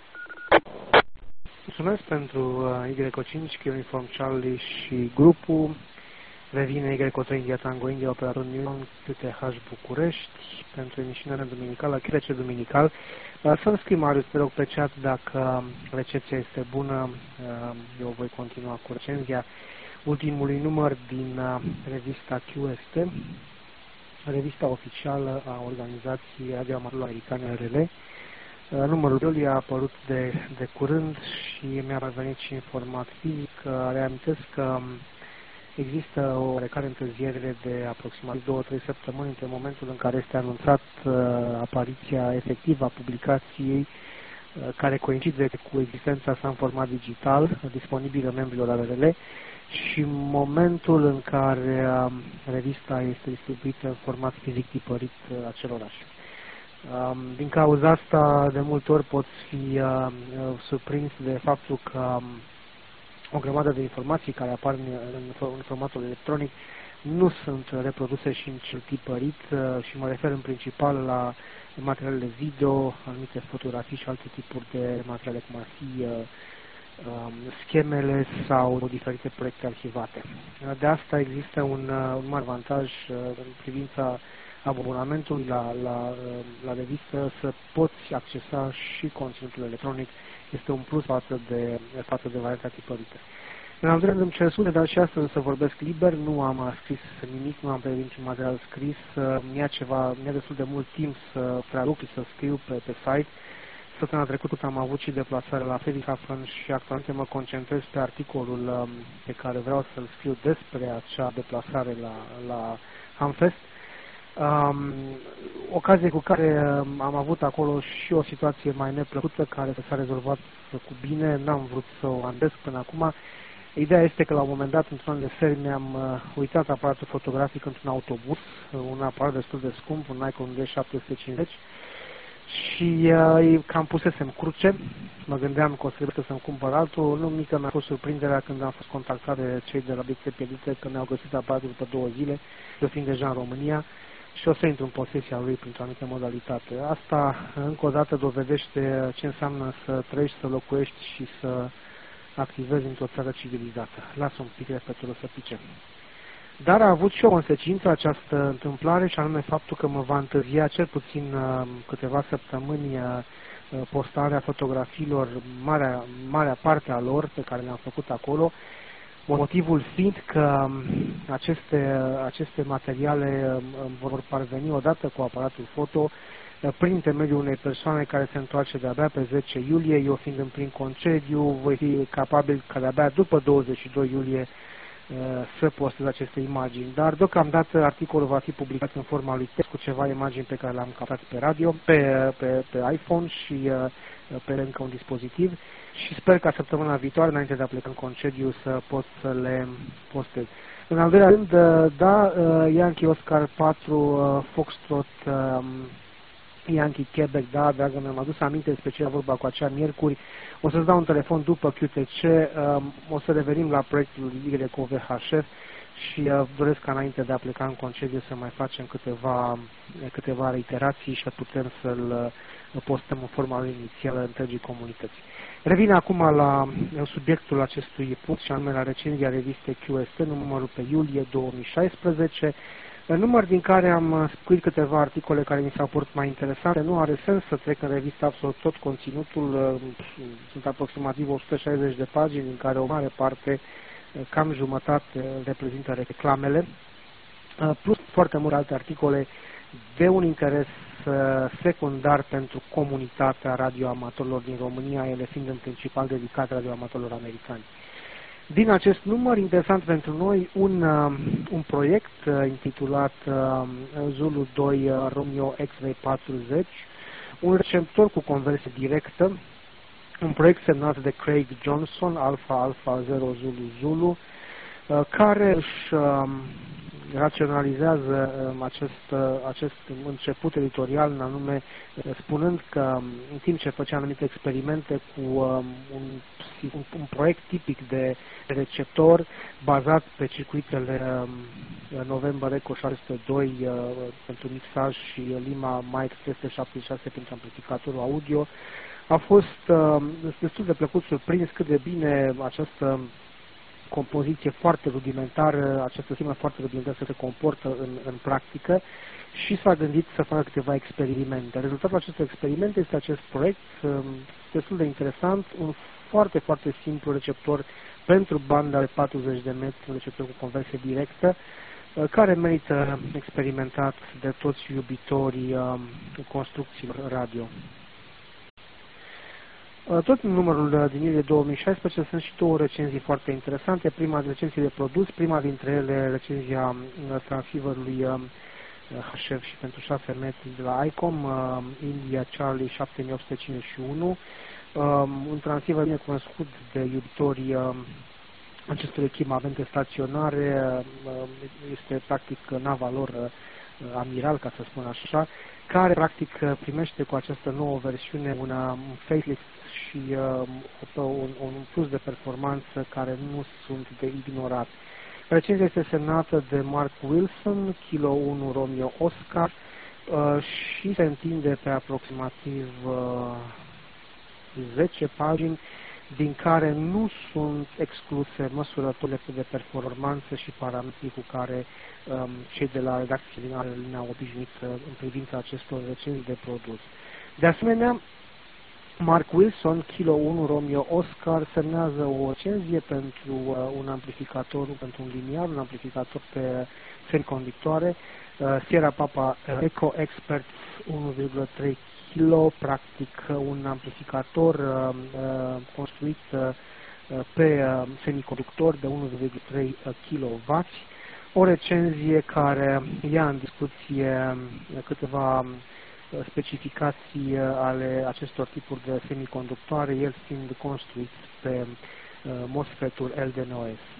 Mulțumesc pentru Y O cinci Kilo Uniform Charlie și grupul. Revine Y O trei India Tango India, operator Miron, Q T H București, pentru emisiunea duminicală, Q T C duminical. Să-mi scrii, Marius, te rog, pe chat dacă recepția este bună. Eu voi continua cu recenzia ultimului număr din revista Q S T, revista oficială a organizației radioamatorului americane R L. Numărul doi a apărut de, de curând și mi-a revenit și în format fizic. Reamintesc că există o oarecare întârziere de aproximativ două trei săptămâni între momentul în care este anunțat uh, apariția efectivă a publicației, uh, care coincide cu existența sa în format digital, uh, disponibilă membrilor A R L, și momentul în care uh, revista este distribuită în format fizic tipărit uh, acelorași. Uh, din cauza asta, de multe ori pot fi uh, surprins de faptul că um, o grămadă de informații care apar în formatul electronic nu sunt reproduse și în cel tipărit și mă refer în principal la materialele video, anumite fotografii și alte tipuri de materiale, cum ar fi um, schemele sau diferite proiecte arhivate. De asta există un, un mare avantaj în privința abonamentului la, la, la revistă, să poți accesa și conținutul electronic. Este un plus față de, față de varianta tipărită. În al doilea rând îmi cer scuze, dar și astăzi să vorbesc liber, nu am scris nimic, nu am pregătit niciun material scris, mi-a ceva, mi-a destul de mult timp să traduc și să scriu pe, pe site. Săptămâna trecută am avut și deplasare la Friedrichshafen și actualmente mă concentrez pe articolul pe care vreau să-l scriu despre acea deplasare la, la Hamfest. Um, ocazie cu care am avut acolo și o situație mai neplăcută care s-a rezolvat cu bine, n-am vrut să o andesc până acum. Ideea este că la un moment dat, într-un an de seri, mi-am uh, uitat aparatul fotografic într-un autobuz, uh, un aparat destul de scump, un Nikon D șapte sute cincizeci, și uh, cam pusesem cruce, mă gândeam că o să trebuie să-mi cumpăr altul. Nu mică mi-a fost surprinderea când am fost contactat de cei de la Obiecte Pierdute că mi-au găsit aparatul după două zile, eu fiind deja în România, și o să intru în posesia lui printr-o anumită modalitate. Asta, încă o dată, dovedește ce înseamnă să trăiești, să locuiești și să activezi într-o țară civilizată. Lasă un pic repetul să pice. Dar a avut și o consecință această întâmplare, și anume faptul că mă va întârzia cel puțin uh, câteva săptămâni uh, postarea fotografiilor, marea, marea parte a lor pe care le-am făcut acolo, motivul fiind că aceste, aceste materiale vor parveni odată cu aparatul foto prin intermediul unei persoane care se întoarce de-abia pe zece iulie, eu fiind în plin concediu, voi fi capabil ca de-abia după douăzeci și doi iulie să postez aceste imagini. Dar deocamdată articolul va fi publicat în forma lui text cu ceva imagini pe care le-am captat pe radio, pe, pe, pe iPhone și pe încă un dispozitiv, și sper ca săptămâna viitoare, înainte de a pleca în concediu, să pot să le postez. În al doilea rând, da, Yankee Oscar patru, Foxtrot, Yankee Quebec, da, dragă, mi-am adus aminte despre ce era vorba cu acea miercuri. O să-ți dau un telefon după Q T C, um, o să revenim la proiectul Y O V H F și uh, doresc ca înainte de a pleca în concediu să mai facem câteva, câteva reiterații și să putem să-l uh, postăm în forma lui inițială întregii comunități. Revin acum la subiectul acestui punct, și anume la recenzia revistei Q S T, numărul pe iulie două mii șaisprezece, număr din care am scris câteva articole care mi s-au părut mai interesante. Nu are sens să trec în revistă absolut tot conținutul, sunt aproximativ o sută șaizeci de pagini, din care o mare parte, cam jumătate, reprezintă reclamele, plus foarte multe alte articole de un interes secundar pentru comunitatea radioamatorilor din România, ele fiind în principal dedicate radioamatorilor americani. Din acest număr, interesant pentru noi, un, un proiect intitulat Zulu doi Romeo X-Ray patruzeci, un receptor cu conversie directă, un proiect semnat de Craig Johnson, Alpha Alpha zero Zulu Zulu, care își raționalizează acest, acest început editorial, în anume spunând că în timp ce făcea anumite experimente cu un, un, un proiect tipic de receptor bazat pe circuitele November Echo șase zero doi pentru mixaj și Lima Mike trei sute șaptezeci și șase pentru amplificatorul audio, a fost destul de plăcut surprins cât de bine această compoziție foarte rudimentară, această schemă foarte rudimentară se comportă în, în practică, și s-a gândit să facă câteva experimente. Rezultatul acestor experimente este acest proiect destul de interesant, un foarte, foarte simplu receptor pentru banda de patruzeci de metri, un receptor cu conversie directă, care merită experimentat de toți iubitorii construcțiilor radio. Tot în numărul din iulie două mii șaisprezece sunt și două recenzii foarte interesante. Prima recenzii de produs, prima dintre ele recenzia transceiverului H F și pentru șase metri de la ICOM, India Charlie șapte mii opt sute cincizeci și unu, un transceiver bine cunoscut de iubitorii acestor echipamente staționare, este practic nava lor amiral, ca să spun așa, care practic primește cu această nouă versiune una, un facelift și uh, un, un plus de performanță care nu sunt de ignorat. Recenzia este semnată de Mark Wilson, Kilo unu Romeo Oscar, uh, și se întinde pe aproximativ uh, zece pagini, din care nu sunt excluse măsurătorile de performanță și parametrii cu care um, cei de la redacție din ne-au obișnuit în privința acestor recenzii de produs. De asemenea, Mark Wilson, Kilo unu, Romeo Oscar, semnează o recenzie pentru uh, un amplificator, pentru un liniar, un amplificator pe semiconductoare, uh, Sierra Papa uh, Eco Expert unu virgulă trei kilo, practic un amplificator uh, uh, construit uh, pe uh, semiconductor de unu virgulă trei kilowatt, o recenzie care ia în discuție câteva specificații ale acestor tipuri de semiconductoare, el fiind construit pe uh, MOSFET-ul L D N O S.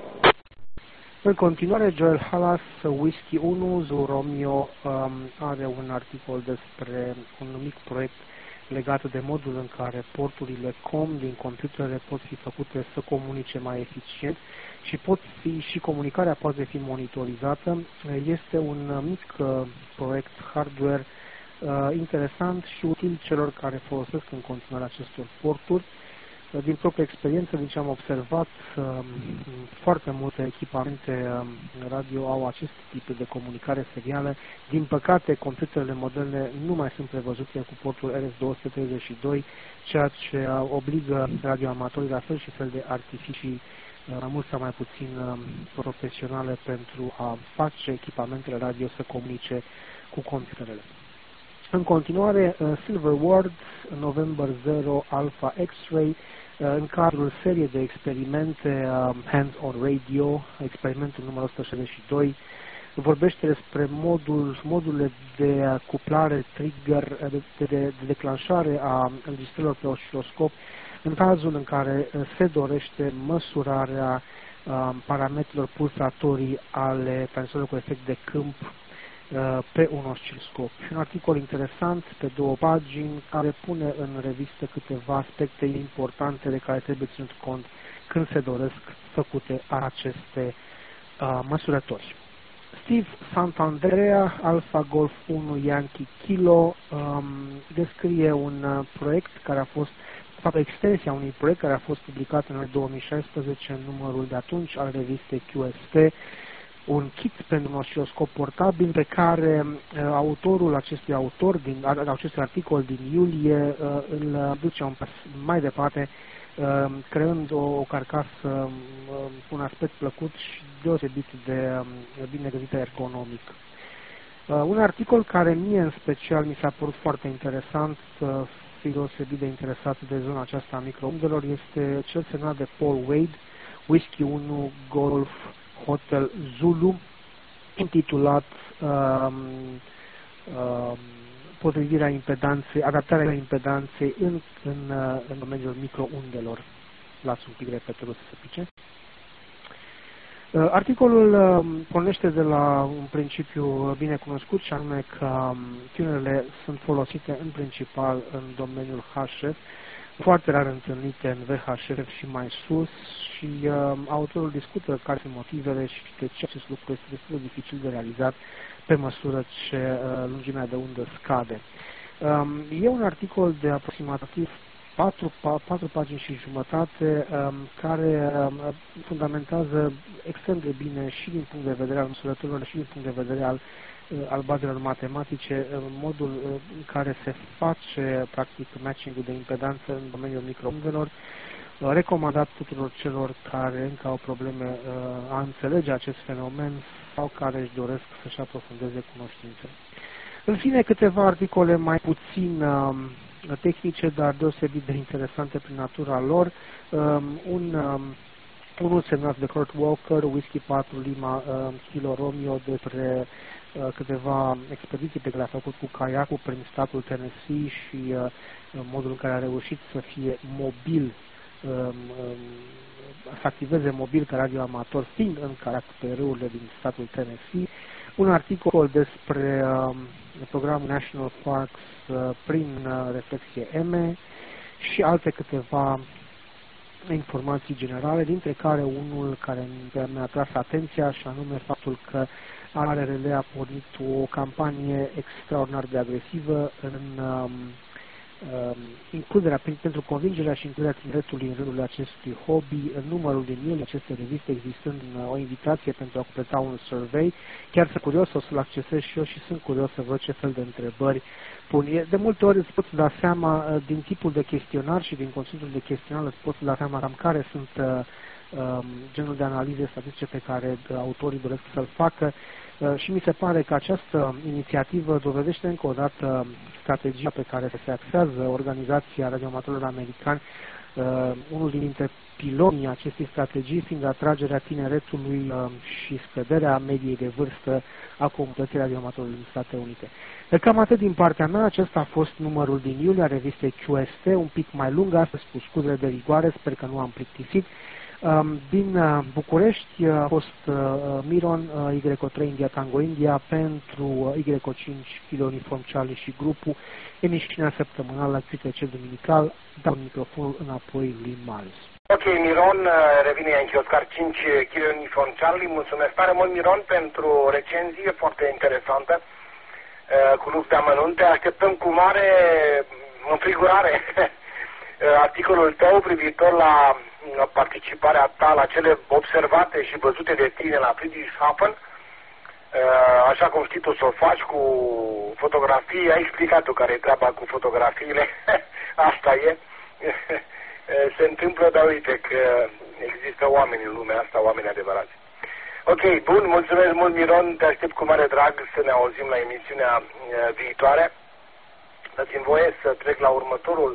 În continuare, Joel Hallas, Whiskey unu, Zulu Romeo, um, are un articol despre un mic proiect legat de modul în care porturile COM din computere pot fi făcute să comunice mai eficient și pot fi și comunicarea poate fi monitorizată. Este un mic uh, proiect hardware uh, interesant și util celor care folosesc în continuare acestor porturi. Uh, din propria experiență, din ce am observat, uh, foarte multe echipamente uh, radio au acest tip de comunicare serială. Din păcate, computerele moderne nu mai sunt prevăzute cu portul R S două sute treizeci și doi, ceea ce uh, obligă radioamatorii la fel și fel de artificii mai mult sau mai puțin profesionale pentru a face echipamentele radio să comunice cu computerele. În continuare, Silver Ward, November zero, Alpha X-Ray, în cadrul seriei de experimente Hands-on Radio, experimentul numărul o sută șaizeci și doi, vorbește despre modul, modurile de cuplare, trigger, de, de, de declanșare a înregistrărilor pe osciloscop, în cazul în care se dorește măsurarea uh, parametrilor pulsatorii ale tranzistorilor cu efect de câmp uh, pe un osciloscop. Un articol interesant pe două pagini care pune în revistă câteva aspecte importante de care trebuie ținut cont când se doresc făcute aceste uh, măsurători. Steve Santandrea, Alpha Golf unu Yankee Kilo, um, descrie un uh, proiect care a fost fapt extensia unui proiect care a fost publicat în două mii șaisprezece în numărul de atunci al revistei Q S T, un kit pentru un osciloscop portabil pe care uh, autorul acestui autor, din acestui articol din iulie, uh, îl duce un pas mai departe, uh, creând o, o carcasă uh, cu un aspect plăcut și deosebit de uh, bine gândită ergonomic. Uh, un articol care mie în special mi s-a părut foarte interesant, uh, fi deosebit de interesat de zona aceasta a microundelor, este cel semnat de Paul Wade, Whiskey unu Golf Hotel Zulu, intitulat um, um, potrivirea impedanței, adaptarea impedanței în, în, în domeniul microundelor. Las un pic repetorul să se pice. Uh, articolul uh, pornește de la un principiu bine cunoscut, și anume că um, tunerele sunt folosite în principal în domeniul H F, foarte rar întâlnite în V H F și mai sus, și uh, autorul discută care sunt motivele și de ce acest lucru este destul de dificil de realizat pe măsură ce uh, lungimea de undă scade. Um, e un articol de aproximativ patru, patru pagini și jumătate, um, care um, fundamentează extrem de bine și din punct de vedere al măsurătorilor și din punct de vedere al, uh, al bazelor matematice, uh, modul uh, în care se face practic matching-ul de impedanță în domeniul microundelor, uh, recomandat tuturor celor care încă au probleme uh, a înțelege acest fenomen sau care își doresc să-și aprofundeze cunoștințele. În fine, câteva articole mai puțin uh, tehnice, dar deosebit de interesante prin natura lor. Um, un, um, unul semnat de Kurt Walker, Whiskey patru Lima um, Kilo Romeo, despre uh, câteva expediții pe care le-a făcut cu caiacul prin statul Tennessee și uh, modul în care a reușit să fie mobil, um, um, să activeze mobil ca radioamator, fiind în caiac pe râurile din statul Tennessee. Un articol despre uh, programul National Parks uh, prin uh, reflexie M E și alte câteva informații generale, dintre care unul care mi-a atras atenția, și anume faptul că A R R L a pornit o campanie extraordinar de agresivă în, um, includerea, pentru convingerea și includerea tineretului în rândul acestui hobby, în numărul din iulie aceste reviste existând o invitație pentru a completa un survey. Chiar sunt curios, o să-l accesez și eu și sunt curios să văd ce fel de întrebări pun. De multe ori îți poți da seama din tipul de chestionar și din conținutul de chestionar, îți poți da seama cam care sunt genul de analize statistice pe care autorii doresc să-l facă. Și mi se pare că această inițiativă dovedește încă o dată strategia pe care se axează Organizația Radioamatorilor Americani, uh, unul dintre pilonii acestei strategii fiind atragerea tineretului uh, și scăderea mediei de vârstă a comunității radioamatorilor din Statele Unite. Cam atât din partea mea, acesta a fost numărul din iulie a revistei Q S T, un pic mai lung, astăzi cu scuze de rigoare, sper că nu am plictisit. Din București a fost Miron, Y O trei India Tango India pentru Y O cinci Kilo Uniform Charlie și grupul, emisiunea săptămânală Q T C Duminical. Dau microfonul înapoi lui Marius. Ok, Miron, revine Yankee Oscar cinci Kilo Uniform Charlie. Mulțumesc tare mult, Miron, pentru recenzie foarte interesantă, cu lux de amănunte. Așteptăm cu mare înfrigurare articolul tău privitor la participarea ta la cele observate și văzute de tine la Friedrichshafen. Așa cum știi tu să o faci cu fotografii, ai explicat-o care e treaba cu fotografiile. Asta e. Se întâmplă, dar uite că există oameni în lumea asta, oameni adevărați. Ok, bun, mulțumesc mult, Miron, te aștept cu mare drag să ne auzim la emisiunea viitoare. Dați-mi voie să trec la următorul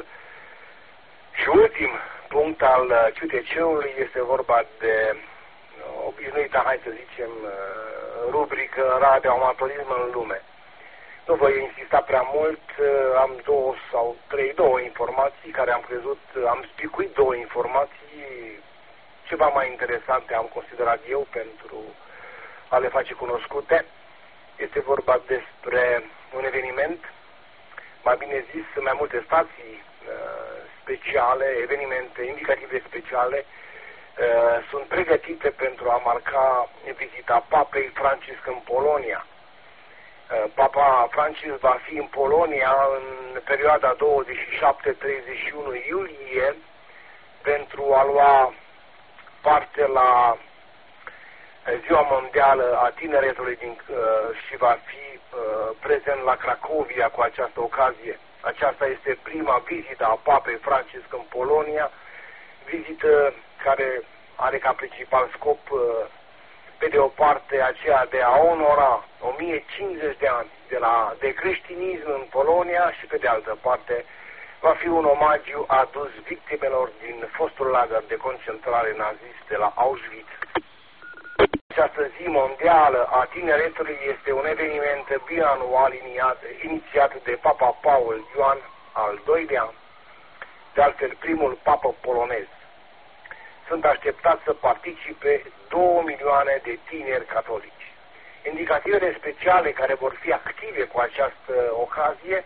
și ultim punct al Q T C-ului. Este vorba de obișnuita, hai să zicem, rubrică radioamatorism în lume. Nu voi insista prea mult, am două sau trei, două informații care am crezut, am spicuit două informații ceva mai interesante, am considerat eu, pentru a le face cunoscute. Este vorba despre un eveniment, mai bine zis, mai multe stații speciale, evenimente indicative speciale uh, sunt pregătite pentru a marca vizita Papei Francisc în Polonia. Uh, Papa Francisc va fi în Polonia în perioada douăzeci și șapte treizeci și unu iulie pentru a lua parte la Ziua Mondială a Tineretului din, uh, și va fi uh, prezent la Cracovia cu această ocazie. Aceasta este prima vizită a Papei Francisc în Polonia, vizită care are ca principal scop, pe de o parte, aceea de a onora o mie cincizeci de ani de, la, de creștinism în Polonia și, pe de altă parte, va fi un omagiu adus victimelor din fostul lagăr de concentrare nazist de la Auschwitz. Această zi mondială a tineretului este un eveniment bianual inițiat de Papa Paul Ioan al doilea, de altfel primul papă polonez. Sunt așteptați să participe două milioane de tineri catolici. Indicativele speciale care vor fi active cu această ocazie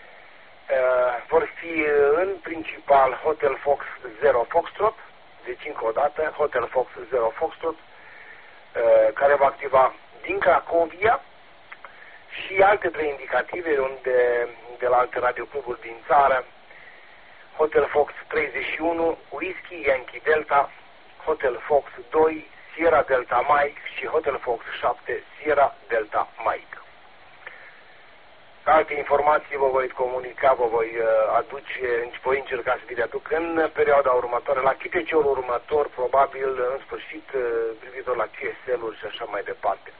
uh, vor fi în principal Hotel Fox zero Foxtrot, deci încă o dată Hotel Fox zero Foxtrot, care va activa din Cracovia, și alte trei indicative unde, de la alte radiocluburi din țară: Hotel Fox treizeci și unu, Whiskey Yankee Delta, Hotel Fox doi, Sierra Delta Mike și Hotel Fox șapte, Sierra Delta Mike. Alte informații vă voi comunica, vă voi aduce, voi încerca să vi le aduc în perioada următoare, la Q T C-ul următor, probabil în sfârșit privitor la Q S L-uri și așa mai departe.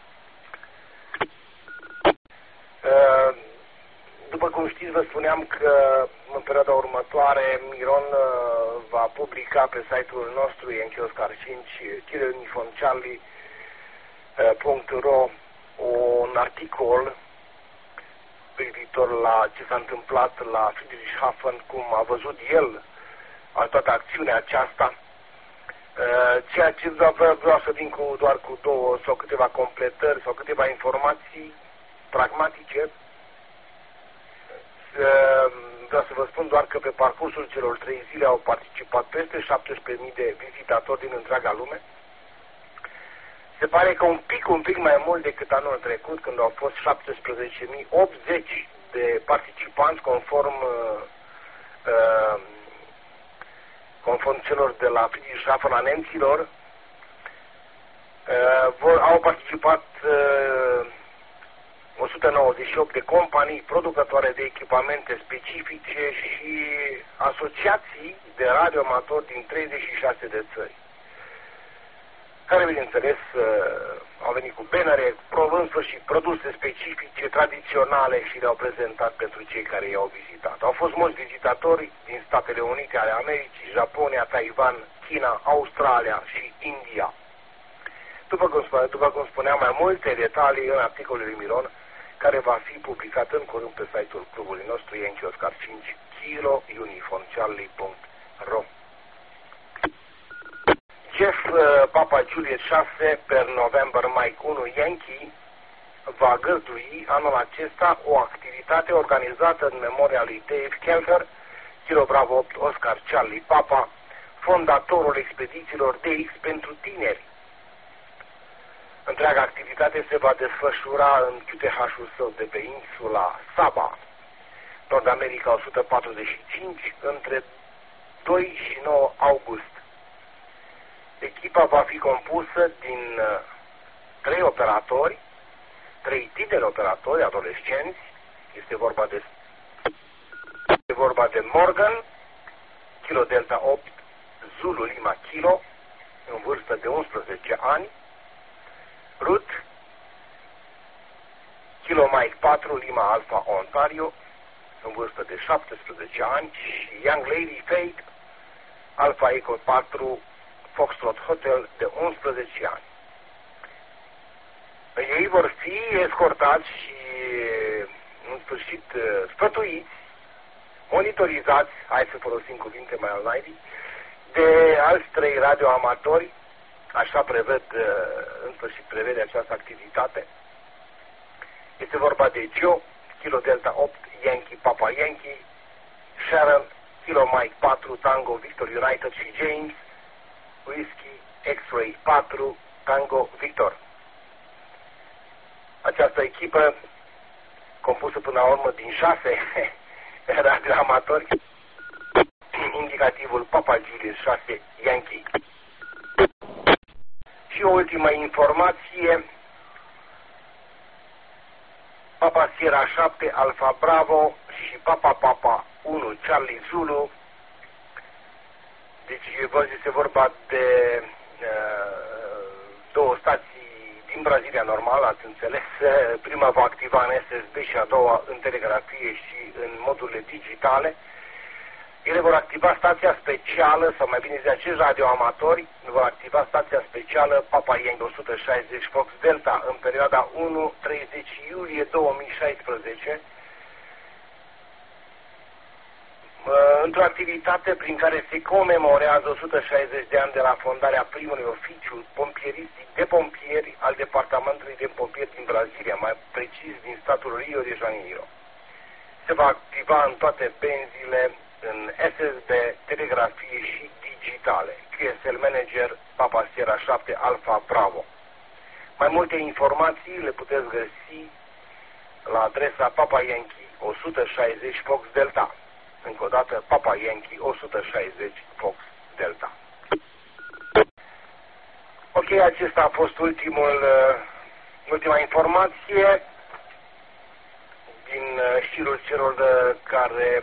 După cum știți, vă spuneam că în perioada următoare Miron va publica pe site-ul nostru Yankee Oscar cinci Kilo Uniform Charlie punct ro un articol privitor la ce s-a întâmplat la Friedrichshafen, cum a văzut el toată acțiunea aceasta, ceea ce vreau, vreau să vin cu, doar cu două sau câteva completări sau câteva informații pragmatice. Vreau să vă spun doar că pe parcursul celor trei zile au participat peste șaptesprezece mii de vizitatori din întreaga lume. Se pare că un pic, un pic mai mult decât anul trecut, când au fost șaptesprezece mii optzeci de participanți, conform uh, uh, conform celor de la Friedrichshafen a nemților, uh, vor, au participat uh, o sută nouăzeci și opt de companii producătoare de echipamente specifice și asociații de radioamatori din treizeci și șase de țări, care, bineînțeles, au venit cu bannere, provânzuri și produse specifice, tradiționale și le-au prezentat pentru cei care i-au vizitat. Au fost mulți vizitatori din Statele Unite ale Americii, Japonia, Taiwan, China, Australia și India. După cum, spune, după cum spuneam, mai multe detalii în articolul lui Miron, care va fi publicat în curând pe site-ul clubului nostru, Yankee Oscar cinci, Kilo Uniform Charlie punct ro. Jeff uh, Papa Juliet șase per November Mike unu Yankee va găzdui anul acesta o activitate organizată în memoria lui Dave Kelter, Kilo Bravo opt Oscar Charlie Papa, fondatorul expedițiilor D X pentru tineri. Întreaga activitate se va desfășura în Q T H-ul său de pe insula Saba, Nord America o sută patruzeci și cinci, între doi și nouă august. Echipa va fi compusă din uh, trei operatori, trei tineri operatori, adolescenți. Este vorba de, este vorba de Morgan, Kilo Delta opt, Zulu Lima Kilo, în vârstă de unsprezece ani, Ruth, Kilo Mike patru, Lima Alpha Ontario, în vârstă de șaptesprezece ani, și Young Lady Fate, Alpha Echo patru, Foxtrot Hotel, de unsprezece ani. Ei vor fi escortați și, în sfârșit, sfătuiți, monitorizați, hai să folosim cuvinte mai al naibii, de alți trei radioamatori, așa preved, în sfârșit prevede această activitate. Este vorba de Joe, Kilo Delta opt, Yankee Papa Yankee, Sharon, Kilo Mike patru, Tango Victor United și James, Whiskey X-Ray patru, Tango Victor. Această echipă, compusă până la urmă din șase radioamatori, indicativul Papa Julius șase Yankee. Și o ultimă informație, Papa Sierra șapte Alpha Bravo și Papa Papa unu Charlie Zulu. Deci vă este vorba de uh, două stații din Brazilia normal, ați înțeles. Prima va activa în S S B și a doua în telegrafie și în modurile digitale. Ele vor activa stația specială, sau mai bine zis, acești radioamatori vor activa stația specială Papa Yankee o sută șaizeci Fox Delta în perioada unu treizeci iulie două mii șaisprezece, într-o activitate prin care se comemorează o sută șaizeci de ani de la fondarea primului oficiu pompieristic de pompieri al Departamentului de Pompieri din Brazilia, mai precis din statul Rio de Janeiro. Se va activa în toate benzile, în S S B, telegrafie și digitale. Q S L Manager Papa Sierra șapte Alpha Bravo. Mai multe informații le puteți găsi la adresa Papa Yankee o sută șaizeci Fox Delta. Încă o dată, Papa Yankee o sută șaizeci Fox Delta. Ok, acesta a fost ultimul, ultima informație din șirul celor care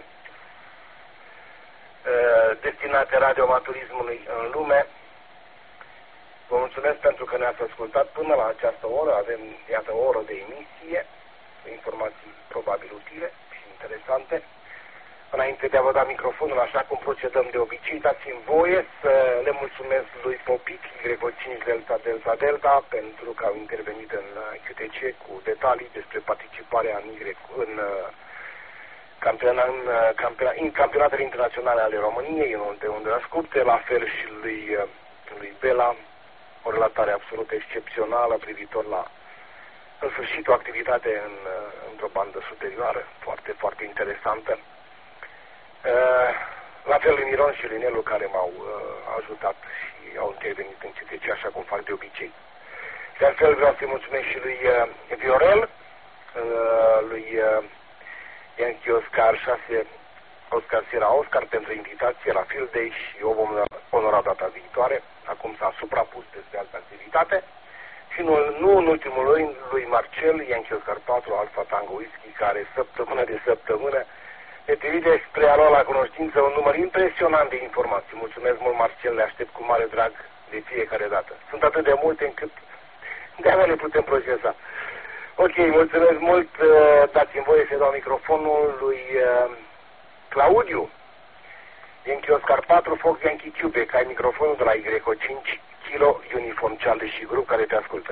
destinate radioamatorismului în lume. Vă mulțumesc pentru că ne-ați ascultat până la această oră. Avem, iată, o oră de emisie, informații probabil utile și interesante. Înainte de a vă da microfonul, așa cum procedăm de obicei, dați-mi voie să le mulțumesc lui Popic, Y cinci Delta Delta Delta, pentru că au intervenit în Q T C cu detalii despre participarea în, Y, în, campiona, în, campiona, în campionatele internaționale ale României, unde, unde asculte, la fel și lui, lui Bela, o relatare absolut excepțională privitor la, în sfârșit, o activitate în, într-o bandă superioară, foarte, foarte interesantă. Uh, la fel lui Miron și lui Nelu, care m-au uh, ajutat și au intervenit în C T C, așa cum fac de obicei. De altfel vreau să-i mulțumesc și lui uh, Viorel, uh, lui uh, Yankee Oscar șase Oscar Sierra Oscar pentru invitație la Field Day și o vom onora data viitoare. Acum s-a suprapus despre altă activitate. Și nu, nu în ultimul rând lui Marcel, Yankee Oscar patru, Alpha Tango Whisky, care săptămână de săptămână ne trimite spre a lua la cunoștință un număr impresionant de informații. Mulțumesc mult, Marcel, le aștept cu mare drag de fiecare dată. Sunt atât de multe încât de-abia le putem procesa. Ok, mulțumesc mult. Dați-mi voie să dau microfonul lui Claudiu. Yankee Oscar patru, Fox Yankee Quebec. Ai microfonul de la Y O cinci Kilo, Uniform Charlie și grup care te ascultă.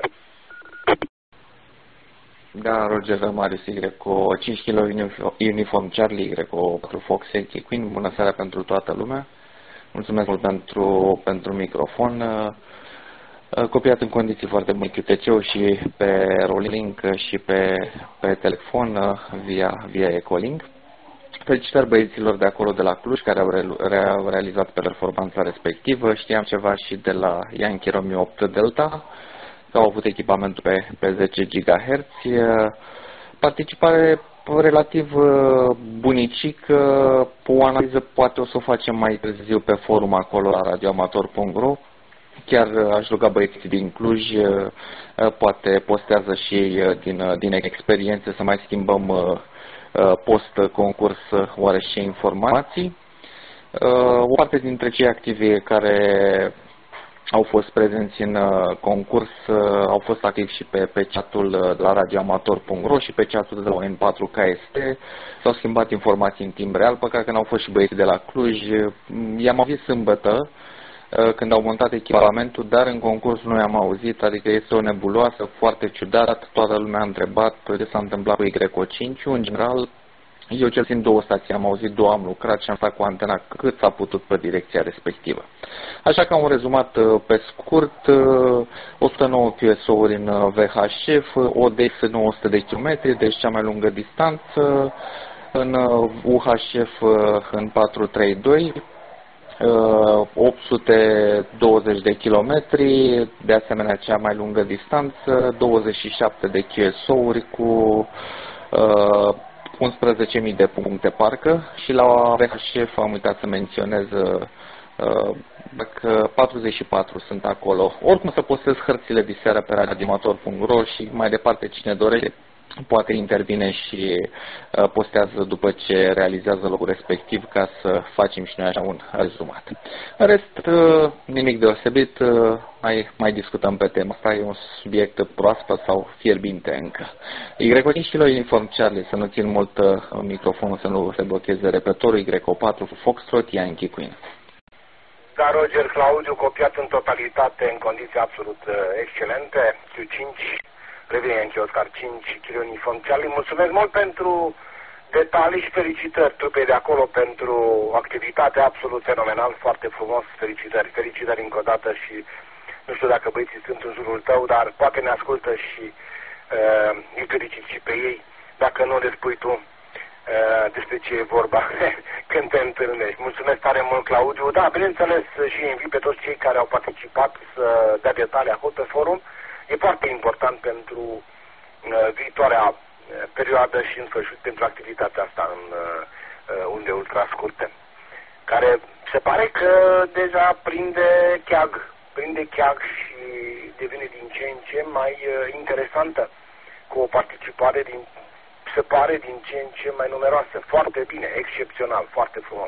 Da, Roger Marius, Y O cinci Kilo, Uniform Charlie, Y O patru, Fox Yankee Queen. Bună seara pentru toată lumea. Mulțumesc mult pentru, pentru microfon. Copiat în condiții foarte bune Q T C-ul și pe Rolling și pe, pe telefon via, via Ecolink. Felicitări băieților de acolo de la Cluj care au, re, au realizat performanța respectivă. Știam ceva și de la Yankee Romeo opt Delta, că au avut echipamentul pe, pe zece gigahertz. Participare relativ bunicică, o analiză poate o să o facem mai târziu pe forum acolo la radioamator punct ro. Chiar aș ruga băieții din Cluj, poate postează și ei din, din experiențe să mai schimbăm post-concurs oarește informații. O parte dintre cei activi care au fost prezenți în concurs au fost activi și pe, pe chatul de la radioamator punct ro și pe chatul de la N patru K S T. S-au schimbat informații în timp real, păcat că n-au fost și băieții de la Cluj. I-am auzit sâmbătă când au montat echipamentul, dar în concurs nu i-am auzit, adică este o nebuloasă foarte ciudată, toată lumea a întrebat ce s-a întâmplat cu Y O cinci. În general, eu cel puțin două stații am auzit, două am lucrat și am stat cu antena cât s-a putut pe direcția respectivă. Așa că am rezumat pe scurt, o sută nouă Q S O-uri în V H F, O D X nouă sute de kilometri, deci cea mai lungă distanță, în U H F în patru trei doi, opt sute douăzeci de kilometri, de asemenea cea mai lungă distanță, douăzeci și șapte de Q S O-uri cu uh, unsprezece mii de puncte parcă și la V H F am uitat să menționez uh, că patruzeci și patru sunt acolo. Oricum să postez hărțile de seară pe radioamator punct ro și mai departe cine dorește poate intervine și uh, postează după ce realizează locul respectiv ca să facem și noi așa un rezumat. În rest, uh, nimic deosebit, uh, mai, mai discutăm pe tema asta, e un subiect proaspăt sau fierbinte încă. Y O cinci Kilo, Uniform Charlie, să nu țin mult uh, microfonul, să nu se blocheze repetorul, Y O patru, Foxtrot, Yankee Queen. Da, Roger, Claudiu, copiat în totalitate, în condiții absolut uh, excelente, Q cinci, revine Yankee Oscar cinci, Kilo Uniform Charlie. Mulțumesc mult pentru detalii și felicitări trupei de acolo pentru activitatea absolut fenomenal, foarte frumos, felicitări, felicitări încă o dată și nu știu dacă băieții sunt în jurul tău, dar poate ne ascultă și uh, îi felicit și pe ei, dacă nu le spui tu uh, despre ce e vorba când te întâlnești. Mulțumesc tare mult, Claudiu. Da, bineînțeles și invit pe toți cei care au participat să dea detalii acolo pe forum. E foarte important pentru uh, viitoarea uh, perioadă și în sfârșit pentru activitatea asta în uh, unde ultra scurte, care se pare că deja prinde cheag, prinde cheag și devine din ce în ce mai uh, interesantă, cu o participare din, se pare din ce în ce mai numeroasă. Foarte bine, excepțional, foarte frumos.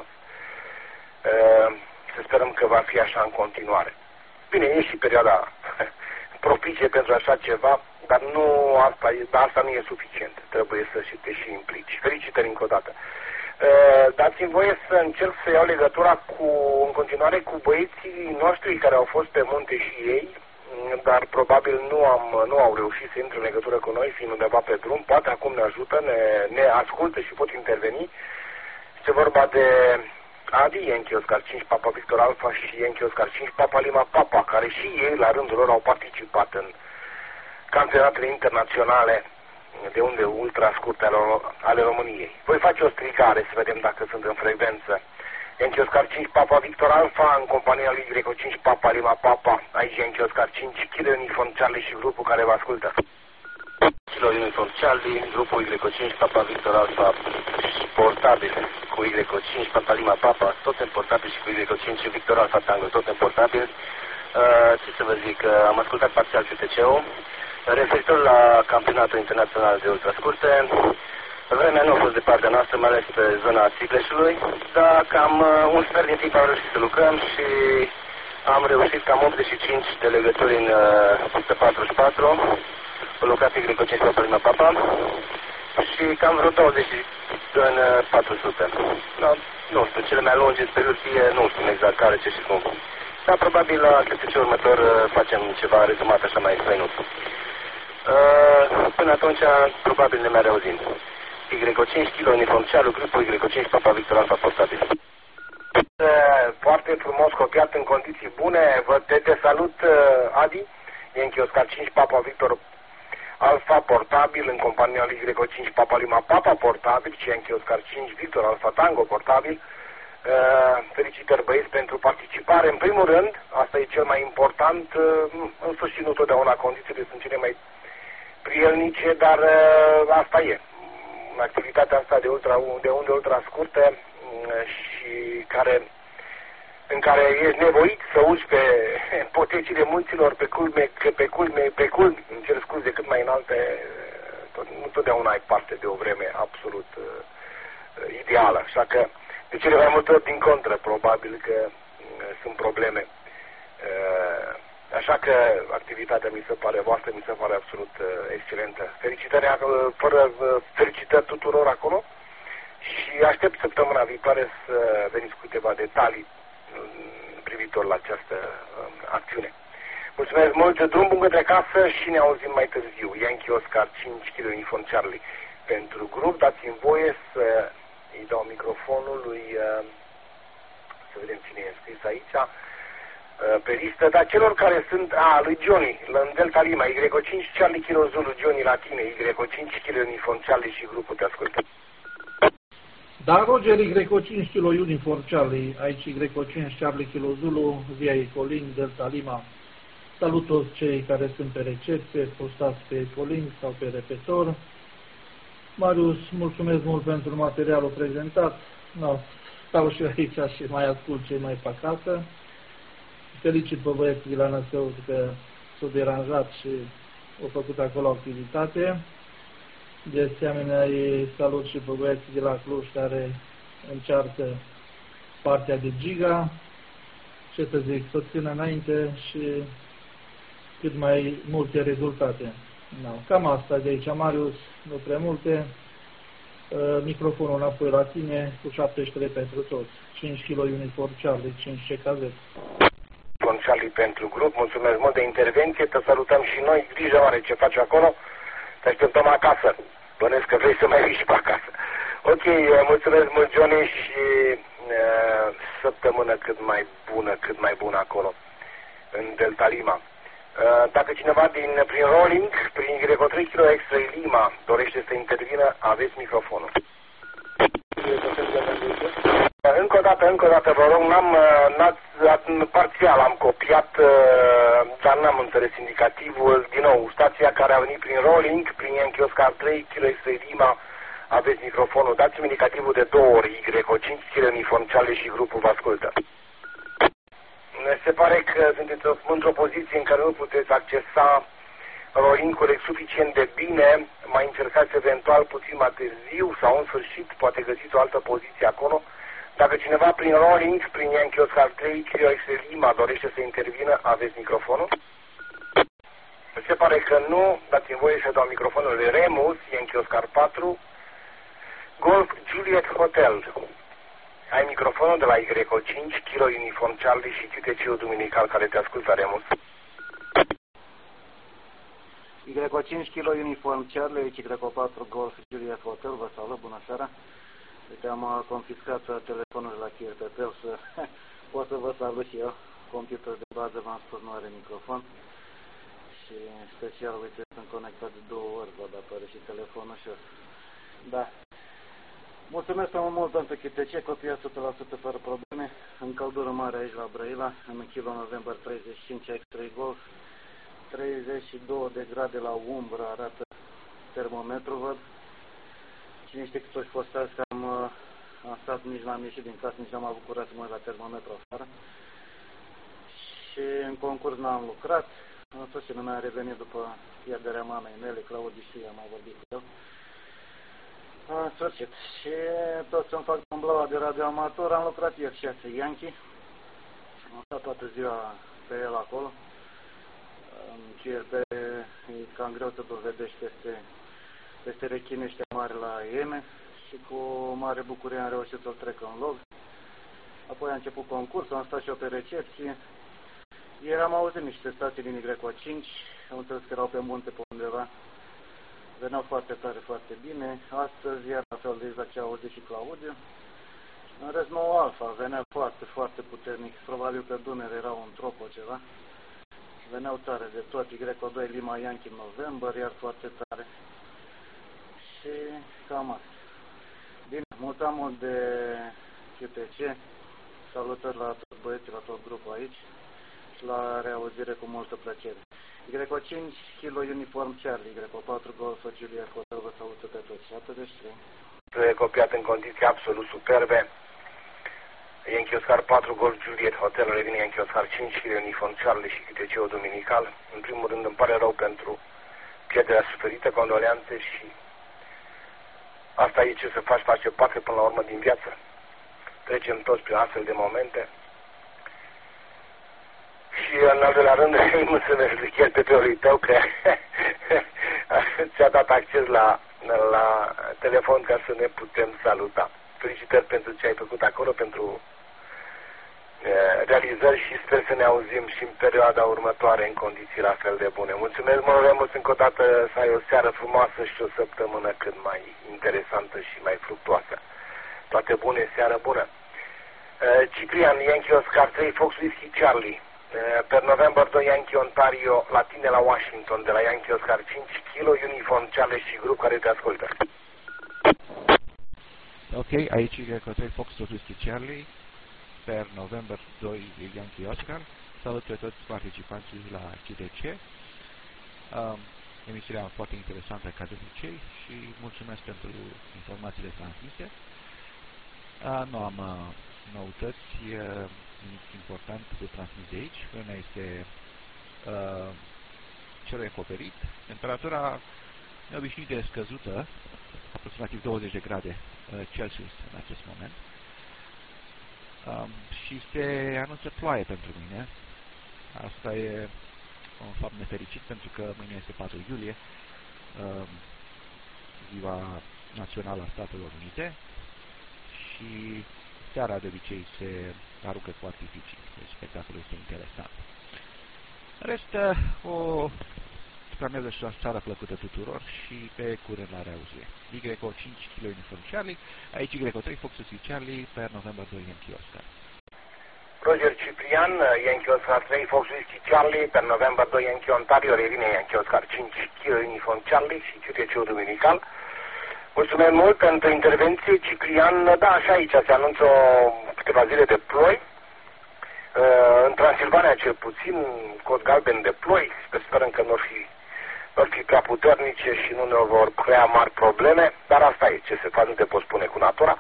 Uh, să sperăm că va fi așa în continuare. Bine, e și perioada propice pentru așa ceva, dar nu asta, asta nu e suficient. Trebuie să și te și implici. Felicitări încă o dată. Uh, dați-mi voie să încerc să iau legătura cu, în continuare cu băieții noștri care au fost pe munte și ei, dar probabil nu, am, nu au reușit să intre în legătură cu noi, fiind undeva pe drum. Poate acum ne ajută, ne, ne ascultă și pot interveni. Este vorba de Adi, Yankee Oscar cinci Papa Victor Alpha și Yankee Oscar cinci Papa Lima Papa, care și ei la rândul lor au participat în campionatele internaționale de unde ultra scurte ale, ale României. Voi face o stricare să vedem dacă sunt în frecvență. Yankee Oscar cinci Papa Victor Alpha în compania lui Y O cinci Papa Lima Papa, aici Yankee Oscar cinci Kilo Uniform Charlie și grupul care vă ascultă. Kilo Uniform Charlie, grupul Y O cinci Papa Victor Alpha. portabil cu Y cinci, Papa Lima Papa, tot în portabil și cu Y cinci, Victor Alfa Tango, tot în portabil. Uh, ce să vă zic, uh, am ascultat parțial C T C-ul. Referitor la campionatul internațional de ultrascurte, vremea nu a fost de partea noastră, mai ales pe zona Țigleșului, dar cam uh, un sfert din timp am reușit să lucrăm și am reușit cam optzeci și cinci de legături în uh, o sută patruzeci și patru, am lucrat pe Y cinci Papa Lima Papa și cam vreo douăzeci în uh, patru sute. Da, nu știu, cele mai lungi pe hârtie, nu știu exact care, ce și cum. Dar probabil la C T C următor uh, facem ceva rezumat așa mai străinut. Uh, până atunci, probabil ne mai reauzim. Y cinci kilo uniform Charlie, grupul Y cinci Papa Victor Alfa portabil. Foarte frumos copiat în condiții bune. Vă te, te salut, Adi. Yankee Oscar cinci Papa Victor Alfa portabil în compania lui Y cinci Papa Lima Papa portabil și Yankee Oscar cinci Victor Alfa Tango portabil. Uh, felicitări, băieți, pentru participare. În primul rând, asta e cel mai important, uh, în sfârșit nu totdeauna condițiile sunt cele mai prielnice, dar uh, asta e. Activitatea asta de, ultra, de unde ultra scurte uh, și care, în care ești nevoit să urci pe potecile munților, pe culme, pe culme, pe culme, îmi cer scuze, cât mai înalte, tot, nu totdeauna ai parte de o vreme absolut uh, ideală, așa că de cele mai multe ori, din contră, probabil că uh, sunt probleme. Uh, așa că activitatea mi se pare voastră, mi se pare absolut uh, excelentă. Felicitări, uh, fără uh, felicitări tuturor acolo și aștept săptămâna viitoare să veniți cu câteva detalii uh, privitor la această uh, acțiune. Mulțumesc mult, drum bun către casă și ne auzim mai târziu. Yankee Oscar cinci kilo uniform Charlie pentru grup. Dați-mi voie să îi dau microfonul lui, uh, să vedem cine e scris aici, uh, pe listă, dar celor care sunt, a, lui Johnny, în Delta Lima, Y cinci Charlie Kilo Zulu, Johnny la tine, Y cinci Kilo Uniform Charlie și grupul te ascultă. Da, Roger, Y cinci Kilo Uniform Charlie, aici Y cinci Charlie Kilo Zulu, via Ecolink, Delta Lima. Salut toți cei care sunt pe recepție, postați pe Ecolink sau pe repetor. Marius, mulțumesc mult pentru materialul prezentat. No, stau și aici și mai ascult cei mai pe acasă. Felicit pe băieții de la Năsău că s-au deranjat și au făcut acolo activitate. De asemenea, îi salut și pe băieții de la Cluj care încearcă partea de giga. Ce să zic, să țină înainte și cât mai multe rezultate. No, cam asta de aici, Marius, nu prea multe. Uh, microfonul înapoi la tine, cu șaptezeci și trei pentru toți. cinci kilo Uniform Charlie, cinci C K Z. Uniform Charlie pentru grup, mulțumesc mult de intervenție, te salutăm și noi, grijă mare ce faci acolo, te așteptăm acasă. Bănesc că vrei să mai vii și pe acasă. Ok, mulțumesc mult, Johnny, și uh, săptămână cât mai bună, cât mai bună acolo, în Delta Lima. Dacă cineva din, prin rolling, prin Y trei Kilo Extra Lima dorește să intervină, aveți microfonul. Încă o dată, încă o dată, vă rog, n-am, parțial am copiat, dar n-am înțeles indicativul. Din nou, stația care a venit prin rolling, prin Yankee Oscar trei Kilo Extra Lima, aveți microfonul. Dați-mi indicativul de două ori, Y cinci Kilo Uniform Charlie și grupul vă ascultă. Se pare că sunteți într-o poziție în care nu puteți accesa rolling-ul suficient de bine, mai încercați eventual puțin mai târziu sau în sfârșit, poate găsiți o altă poziție acolo. Dacă cineva prin rolling, prin Yankee Oscar trei Kilo Extra Lima dorește să intervină, aveți microfonul. Se pare că nu, dați-mi voie să dau microfonul lui Remus, Yankee Oscar patru, Golf Juliet Hotel. Ai microfonul de la Y cinci Kilo Uniform Charlie și Q T C-ul duminical care te ascultă, Remus. Y cinci Kilo Uniform Charlie, Y patru Golf Juliet Hotel, vă salut, bună seara. Uite, am confiscat telefonul la Chirtetel să pot să vă salut și eu. Computer de bază, v-am spus, nu are microfon. Și în special, uite, sunt conectat de două ori, văd apare și telefonul și da. Mulțumesc mult pentru Q T C, copia o sută la sută fără probleme. În căldură mare aici la Brăila, în Kilo November treizeci și cinci X trei Golf. treizeci și două de grade la umbră arată termometru, văd. Cine știe cât ori fost azi, că am, am stat, nici n-am ieșit din casă, nici n-am avut curaj să mă uit la termometru afară. Și în concurs n-am lucrat. În tot ce nu mi-a revenit după pierderea mamei mele, Claudii, și am mai vorbit cu el. În sfârșit. Și tot să-mi fac umblaua de radioamator, am lucrat ieri șase Yankee. Am stat toată ziua pe el acolo. Și el pe, e cam greu să dovedești peste, peste rechinește mare la Ieme și cu mare bucurie am reușit să-l trec în log. Apoi a început concursul, am stat și eu pe recepție. Ieri am auzit niște stații din Y cinci, am înțeles că erau pe munte pe undeva. Veneau foarte tare, foarte bine. Astăzi, iar la fel de exact ce a auzit și Claudiu. În rest, nou Alfa venea foarte, foarte puternic. Probabil pe Dunăre era un tropo ceva. Veneau tare de tot. Y doi Lima Yankee în November, iar foarte tare. Și cam asta. Bine, mulțumim mult de Q T C. Salutări la toți băieții, la tot grupul aici. Și la reauzire cu multă plăcere. Y cinci, Kilo Uniform Charlie, Y patru, Golf, Juliet Hotel, vă salută pe toți. șaptezeci și trei. Copiat în condiții absolut superbe. Yankee Oscar patru, Golf, Juliet Hotel, revine Yankee Oscar cinci, Kilo Uniform Charlie și Q T C-ul duminical. În primul rând îmi pare rău pentru pierderea suferită, condoleanțe și asta e ce să faci, face parte până la urmă din viață. Trecem toți prin astfel de momente. Și în al doilea rând îi mulțumesc chiar pe teorului tău că ți-a dat acces la, la telefon ca să ne putem saluta. Felicitări pentru ce ai făcut acolo, pentru uh, realizări și sper să ne auzim și în perioada următoare în condiții la fel de bune. Mulțumesc, mă rog, încă o dată să ai o seară frumoasă și o săptămână cât mai interesantă și mai fructuoasă. Toate bune, seară bună. Uh, Ciprian, Yankee Oscar trei, Fox Whiskey Charlie. Per November doi Yankee Ontario, la tine la Washington, de la Yankee Oscar cinci, Kilo Uniform Charlie și grup care te ascultă. Ok, aici Y trei Fox Whiskey Charlie, per November doi Yankee Oscar. Salut pe toți participanții la C D C. Um, emisiunea foarte interesantă ca de obicei și mulțumesc pentru informațiile transmise. Uh, nu am uh, noutăți. Uh, nimic important de transmis de aici. Vremea este uh, cerul acoperit. Temperatura neobișnuit de scăzută, aproximativ douăzeci de grade uh, Celsius în acest moment. Um, și se anunță ploaie pentru mine. Asta e un fapt nefericit pentru că mâine este patru iulie, uh, ziua națională a Statelor Unite și seara de obicei se aruncă cu artificii, deci spectacolul este interesant. În rest, o spre și o seară plăcută tuturor și pe curând la reauzire. Y cinci, Kilo Uniform Charlie, aici Y trei, Fox Whiskey Charlie, pe November doi Yankee Oscar. Roger Ciprian, Yankee Oscar trei, Fox Whiskey Charlie, pe November doi Yankee Ontario, revine Yankee Oscar cinci, Kilo Uniform Charlie și Q T C-ul duminical. Mulțumesc mult pentru intervenție, Ciprian. Da, așa aici se anunță câteva zile de ploi. În Transilvania, cel puțin, cod galben de ploi. Sperăm că nu vor fi, fi prea puternice și nu ne vor crea mari probleme. Dar asta e ce se face, nu te poți spune cu natura.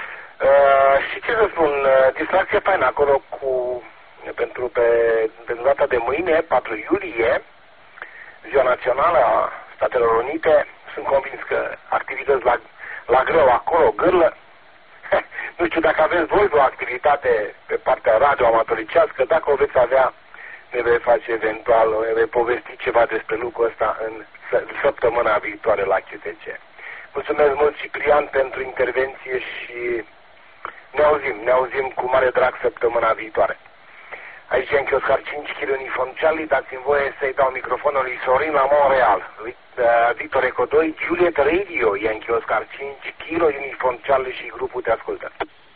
Și ce să spun, distracție faină acolo cu, pentru, pe, pentru data de mâine, patru iulie, Ziua Națională a Statelor Unite. Sunt convins că activități la, la greu acolo, gârlă. Nu știu dacă aveți voi o activitate pe partea radio-amatoricească, dacă o veți avea, ne vei face eventual, ne vei povesti ceva despre lucrul ăsta în săptămâna viitoare la Q T C. Mulțumesc mult, Ciprian, pentru intervenție și ne auzim, ne auzim cu mare drag săptămâna viitoare. Aici Yankee Oscar cinci, Kilo Uniform Charlie, dați-mi voie să-i dau microfonul lui Sorin la Montreal. Victor Eco doi, Juliet Radio, Yankee Oscar cinci, Kilo Uniform Charlie și grupul te ascultă.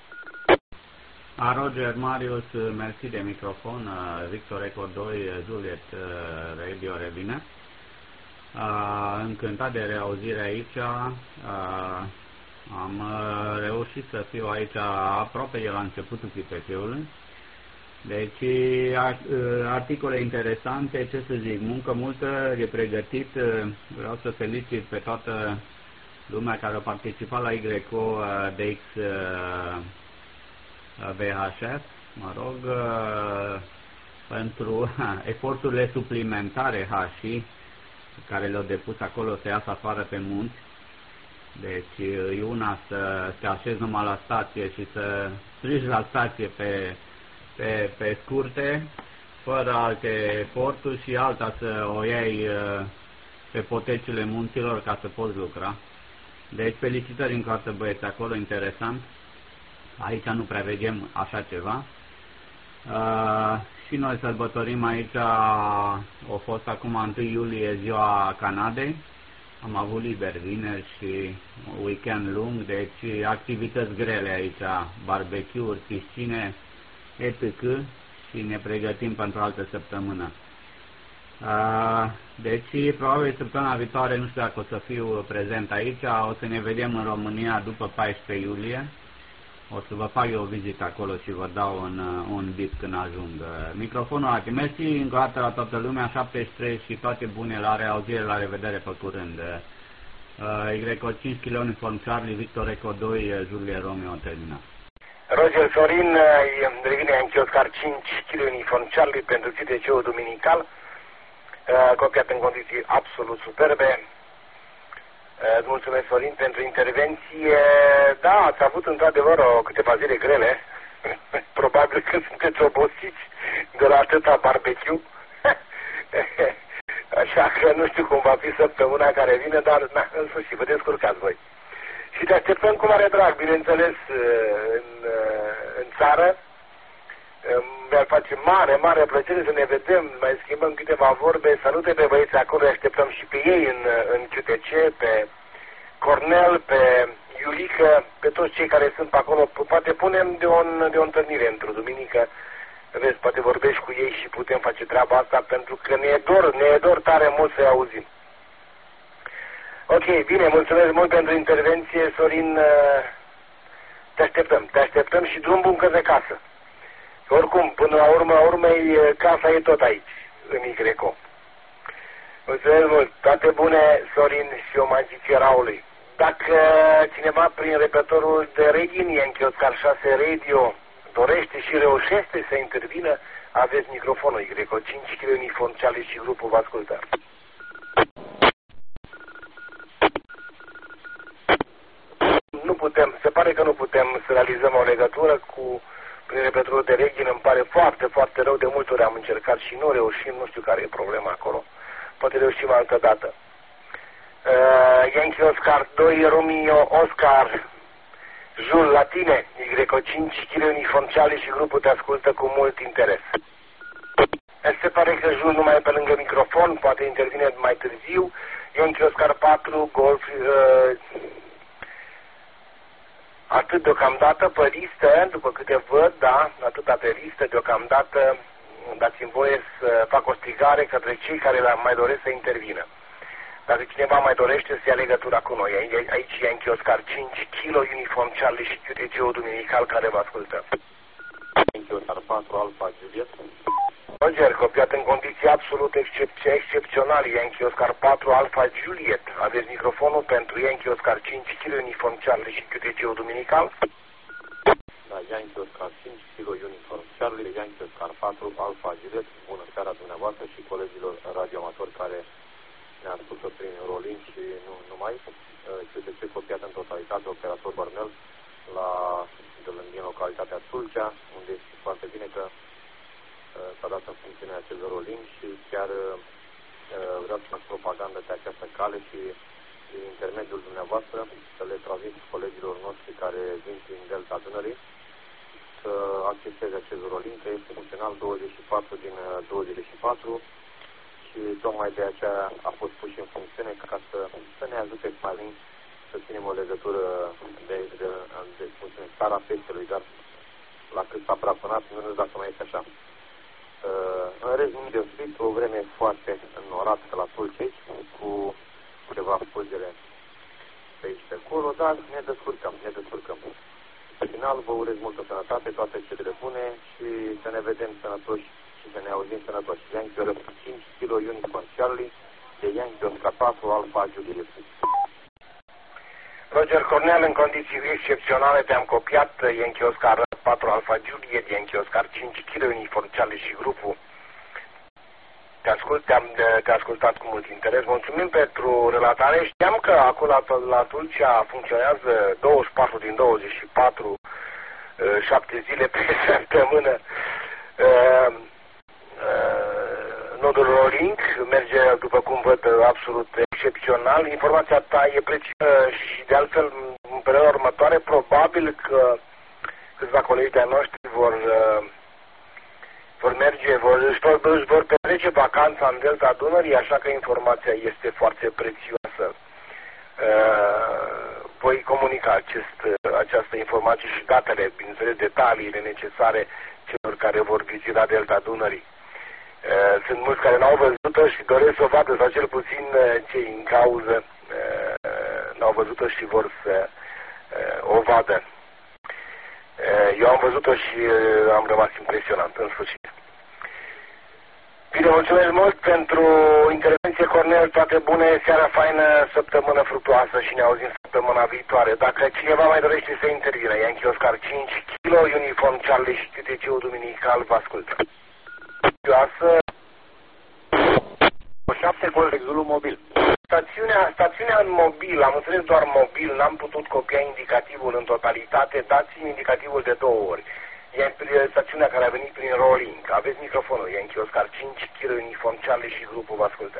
A Roger Marius, mersi de microfon, Victor Eco doi, Juliet Radio revine. Încântat de reauzire aici. Am reușit să fiu aici aproape de la începutul chipeteului. Deci, articole interesante, ce să zic, muncă multă de pregătit. Vreau să felicit pe toată lumea care a participat la Y O D X V H F, mă rog, pentru eforturile suplimentare H I care le-au depus acolo să iasă afară pe munți. Deci e una să te așezi numai la stație și să strigi la stație pe, pe, pe scurte, fără alte eforturi, și alta să o iei pe potecile munților ca să poți lucra. Deci felicitări încă o dată, băieți, acolo, interesant. Aici nu prea vedem așa ceva. Uh, și noi sărbătorim aici, a fost acum întâi iulie ziua Canadei. Am avut liber vineri și weekend lung, deci activități grele aici, barbecue-uri, piscine, et cetera. Și ne pregătim pentru altă săptămână. Uh, deci, probabil săptămâna viitoare, nu știu dacă o să fiu prezent aici, o să ne vedem în România după paisprezece iulie. O să vă fac eu o vizită acolo și vă dau un, un bip când ajung. Microfonul Ati. Mersi încă o dată la toată lumea, șaptezeci și trei, și toate bune, la reauzire, la revedere pe curând. Y O cinci kilo Uniform Charlie, Victor Eco doi, Julie Romeo, terminat. Roger Sorin, revine Yankee Oscar cinci kilo Uniform Charlie pentru C T C-ul duminical, copiat în condiții absolut superbe. Îți mulțumesc, Sorin, pentru intervenție. Da, ați avut într-adevăr o câteva zile grele. Probabil că sunteți obosiți de la atâta barbecue. Așa că nu știu cum va fi săptămâna care vine, dar na, în sfârșit, vă descurcați voi. Și te așteptăm cu mare drag, bineînțeles, în, în țară. Mi-ar face mare, mare plăcere să ne vedem, mai schimbăm câteva vorbe. Salute pe băieți acolo, așteptăm și pe ei în, în C T C, pe Cornel, pe Iulică, pe toți cei care sunt pe acolo. Poate punem de o, de o întâlnire într-o duminică, vezi, poate vorbești cu ei și putem face treaba asta, pentru că ne e dor, ne e dor tare mult să-i auzim. Ok, bine, mulțumesc mult pentru intervenție, Sorin. Te așteptăm, te așteptăm și drum bun către casă. Oricum, până la urmă, urmei, casa e tot aici, în Y O. Mulțumesc mult, toate bune, Sorin, și o magicie Raului. Dacă cineva prin repertorul de Regin, Yankee Oscar șase Radio, dorește și reușește să intervină, aveți microfonul Y O cinci kilo Uniform Charlie și grupul vă ascultă. Nu putem, se pare că nu putem să realizăm o legătură cu prin repertorul de Regin, îmi pare foarte, foarte rău, de multe ori am încercat și nu reușim, nu știu care e problema acolo. Poate reușim altă dată. Uh, Yankee Oscar doi, Romeo Oscar, Jules, la tine, Y O cinci kilo Uniform Charlie și grupul te ascultă cu mult interes. Se pare că Jules nu mai e pe lângă microfon, poate intervine mai târziu. Yankee Oscar patru, Golf, uh, atât deocamdată pe listă, după câte văd, da, atâta pe listă deocamdată. Dați-mi voie să fac o strigare către cei care mai doresc să intervină. Dacă cineva mai dorește să ia legătura cu noi, aici e Yankee Oscar cinci kilo Uniform Charlie și Q T C-ul duminical care vă ascultă. Yankee Oscar patru, Alfa Juliet. Roger, copiat în condiții absolut excep excepționale, Yankee Oscar patru, Alfa Juliet. Aveți microfonul pentru Yankee Oscar cinci kilo Uniform Charlie și Q T C-ul duminical? Da, Yankee Oscar cinci kilo Uniform Charlie, Yankee Oscar patru, Alfa Juliet. Bună seara dumneavoastră și colegilor radioamatori care ne-a spus-o prin rolling și nu numai. Q T C copiat în totalitate, operator Bărnel, la, din localitatea Tulcea, unde este foarte bine că s-a dat în funcțiune acest rolling și chiar vreau să fac propagandă pe această cale și prin intermediul dumneavoastră să le transmit colegilor noștri care vin prin Delta Dunării să acceseze acest rolling, că este funcțional douăzeci și patru din douăzeci și patru și tocmai de aceea a fost pus în funcțiune ca să, să ne ajute mai bine să ținem o legătură de, de, de funcțiune țara peștelui, dar la cât s-a prafonat, nu știu dacă mai este așa. Uh, în rest, nu deosebit, o vreme foarte înnorată la Tulcei, cu câteva pulgere pe aici pe acolo, dar ne descurcăm, ne descurcăm. Pe final, vă urez multă sănătate, toate cele bune și să ne vedem sănătoși și să ne auzim sănătoși. Yankee Oscar cinci kilo Uniform Charlie, de Yankee Oscar patru, Alfa Juliet. Roger Cornel, în condiții excepționale te-am copiat, Yankee Oscar patru Alfa Juliet, Yankee Oscar cinci Kilo Uniform Charlie și grupul. Te ascult, te-am te ascultat cu mult interes. Mulțumim pentru relatare. Știam că acolo la, la Tulcea funcționează douăzeci și patru din douăzeci și patru, șapte zile pe săptămână. Uh, uh, nodul Rolling merge, după cum văd, absolut excepțional. Informația ta e precisă și, de altfel, în perioada următoare, probabil că câțiva colegi de-a noștri vor, uh, vor merge, vor, își, vor, își vor petrece vacanța în Delta Dunării, așa că informația este foarte prețioasă. Uh, voi comunica acest, această informație și datele, bineînțeles, detaliile necesare celor care vor vizita Delta Dunării. Uh, sunt mulți care n-au văzut-o și doresc să o vadă, sau cel puțin uh, cei în cauză uh, n-au văzut-o și vor să uh, o vadă. Uh, eu am văzut-o și uh, am rămas impresionant, în sfârșit. Bine, mulțumesc mult pentru intervenție, Cornel, toate bune, seara faină, săptămână fructuoasă și ne auzim săptămâna viitoare. Dacă cineva mai dorește să intervină, Yankee Oscar cinci Kilo Uniform Charlie și T T C-ul Duminical, vă ascult. șapte Golf Zulu mobil. Stațiunea, stațiunea în mobil, am înțeles doar mobil, n-am putut copia indicativul în totalitate, dați-mi indicativul de două ori. E stațiunea care a venit prin rolling. Aveți microfonul, Yankee Oscar cinci Kilo Uniform Charlie și grupul vă ascultă.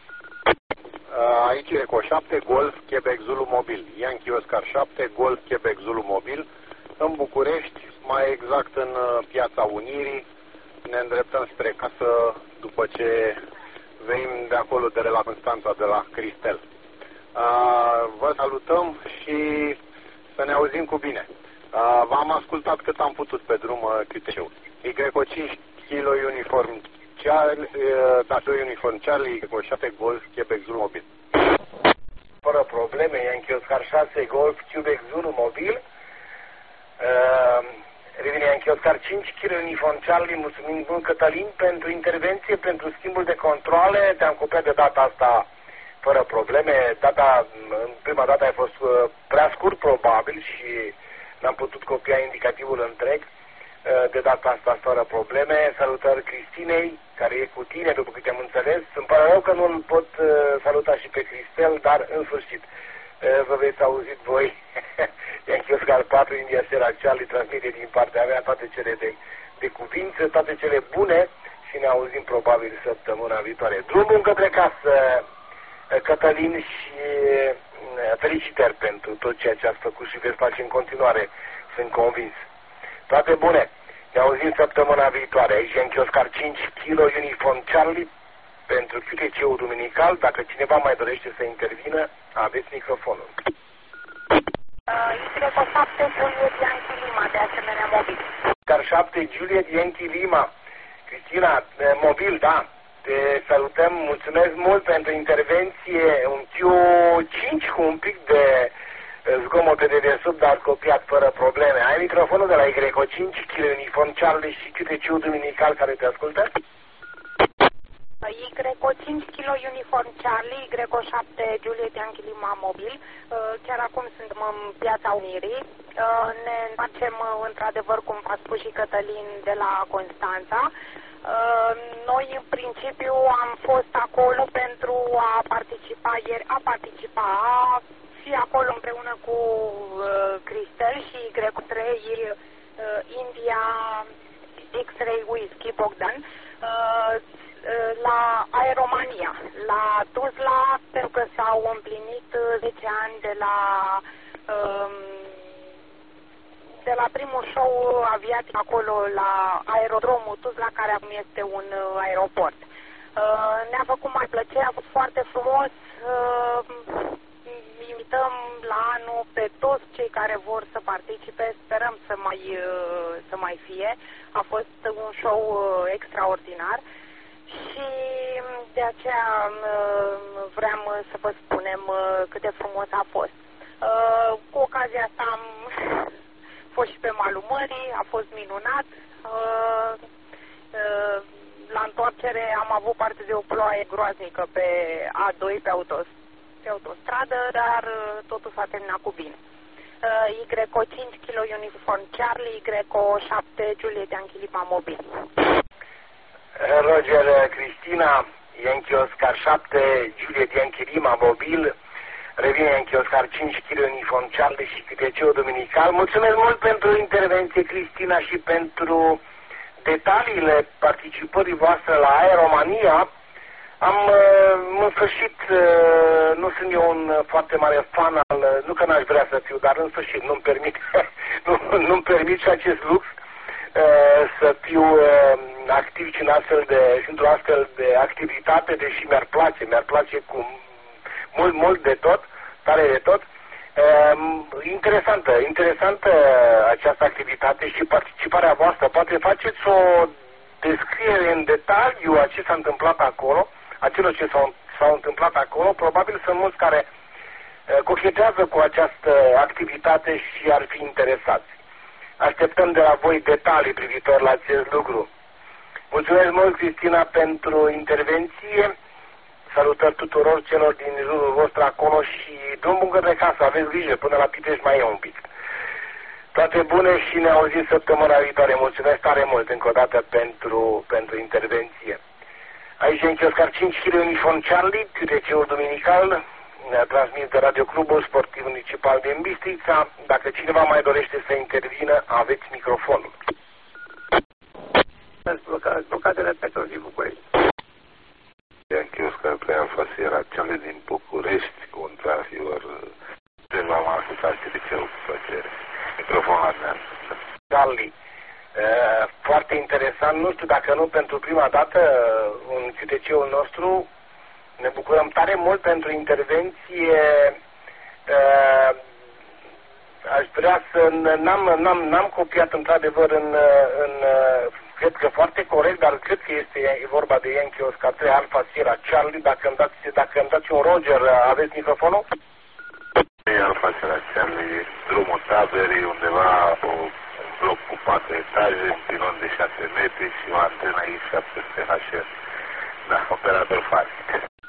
Aici e cu șapte Golf Quebec Zulu mobil. Yankee Oscar șapte Golf Quebec Zulu mobil. În București, mai exact în Piața Unirii, ne îndreptăm spre casă după ce venim de acolo, de la Constanța, de la Cristel. Vă salutăm și să ne auzim cu bine. Uh, V-am ascultat cât am putut pe drum uh, câte eu. Y cinci Kilo Uniform Charlie, uh, da, doi Uniform Charlie, Y șapte Golf Quebec Zulu mobil. Fără probleme, Yankee Oscar șase Golf Quebec Zulu mobil. Uh, revine Yankee Oscar cinci Kilo Uniform Charlie, mulțumim mult, Cătălin, pentru intervenție, pentru schimbul de controle. Te-am copiat de data asta fără probleme. Data, în prima dată a fost uh, prea scurt, probabil, și n-am putut copia indicativul întreg. De data asta fără probleme. Salutări Cristinei, care e cu tine, după câte am înțeles. Îmi pare rău că nu-l pot saluta și pe Cristel, dar în sfârșit vă veți auzit voi. Yankee Oscar patru India Sierra Charlie transmite din partea mea toate cele de, de cuvință, toate cele bune și ne auzim probabil săptămâna viitoare. Drumul către casă, Cătălin, și felicitări pentru tot ceea ce ați făcut și veți face în continuare, sunt convins. Toate bune! Ne auzim săptămâna viitoare. Aici Yankee Oscar cinci Kilo Uniform Charlie pentru Q T C-ul Duminical. Dacă cineva mai dorește să intervină, aveți microfonul. Y șapte Juliet Yankee Lima, de asemenea mobil. Oscar șapte Juliet Yankee Lima. Cristina, mobil, da. Te salutăm, mulțumesc mult pentru intervenție. Un Q cinci cu un pic de zgomote de desubt, dar copiat fără probleme. Ai microfonul de la Y cinci Kilo Uniform Charlie și Q T C-ul Duminical care te ascultă? Y cinci Kilo Uniform Charlie, Y șapte Juliet Yankee Lima mobil. Chiar acum suntem în Piața Unirii. Ne facem într-adevăr, cum v-a spus și Cătălin, de la Constanța. Noi, în principiu, am fost acolo pentru a participa ieri, a participa, a fi acolo împreună cu uh, Cristel și Y trei uh, India X-Ray Whiskey Bogdan uh, uh, la Aeromania, la Tuzla, pentru că s-au împlinit zece ani de la uh, de la primul show aviatic acolo la aerodromul Tuzla, care acum este un uh, aeroport. Uh, ne-a făcut mai plăcere, a fost foarte frumos. Uh, invităm la anul pe toți cei care vor să participe, sperăm să mai, uh, să mai fie. A fost un show uh, extraordinar și de aceea uh, vreau să vă spunem uh, cât de frumos a fost. Uh, cu ocazia asta am fost și pe malul mării, a fost minunat. Uh, uh, la întoarcere am avut parte de o ploaie groaznică pe A doi, pe, autos, pe autostradă, dar totul s-a terminat cu bine. Y O cinci kilo Uniform Charlie, Y O șapte Juliet Yankee Lima Mobil. Roger, Cristina, Yankee Oscar șapte Juliet Yankee Lima Mobil, revine Yankee Oscar cinci kilo Uniform Charlie și Q T C-ul Duminical. Mulțumesc mult pentru intervenție, Cristina, și pentru detaliile participării voastre la Aeromania. Am, în sfârșit, nu sunt eu un foarte mare fan al, nu că n-aș vrea să fiu, dar în sfârșit nu-mi permit, nu, nu-mi permit și acest lux să fiu activ și în astfel de, și într-o astfel de activitate, deși mi-ar place, mi-ar place cu mult, mult de tot, tare de tot. Interesantă, interesantă această activitate și participarea voastră. Poate faceți o descriere în detaliu a ce s-a întâmplat acolo, a celor ce s-au întâmplat acolo. Probabil sunt mulți care cochetează cu această activitate și ar fi interesați. Așteptăm de la voi detalii privitor la acest lucru. Mulțumesc mult, Cristina, pentru intervenție. Salutări tuturor celor din jurul vostru acolo și drum bun către casă. Aveți grijă, până la Pitești mai e un pic. Toate bune și ne auzim săptămâna viitoare. Mulțumesc tare mult încă o dată pentru, pentru intervenție. Aici Yankee Oscar cinci kilo Uniform Charlie, Q T C-ul Duminical, transmis de Radio Clubul Sportiv Municipal din Bistrița. Dacă cineva mai dorește să intervină, aveți microfonul. Blocatele Petrol din București. Yankee Oscar trei Alfa Sierra Charlie din București, cu un trafior de la m-a ascultat Q T C-ul cu plăcere. Microfonul la Charlie. Uh, foarte interesant, nu știu dacă nu pentru prima dată în Q T C-ul nostru. Ne bucurăm tare mult pentru intervenție. Uh, aș vrea să n-am, n-am, n-am copiat într-adevăr în, în cred că foarte corect, dar cred că este vorba de Yankee Oscar trei Alfa Sierra Charlie. Dacă îmi dați, dacă îmi dați un Roger, aveți microfonul? Alfa Sierra Charlie, drumul taberii, undeva o bloc cu patru etaje, un pilon de șase metri și o antenă I șapte sute H R. Da, operator faric.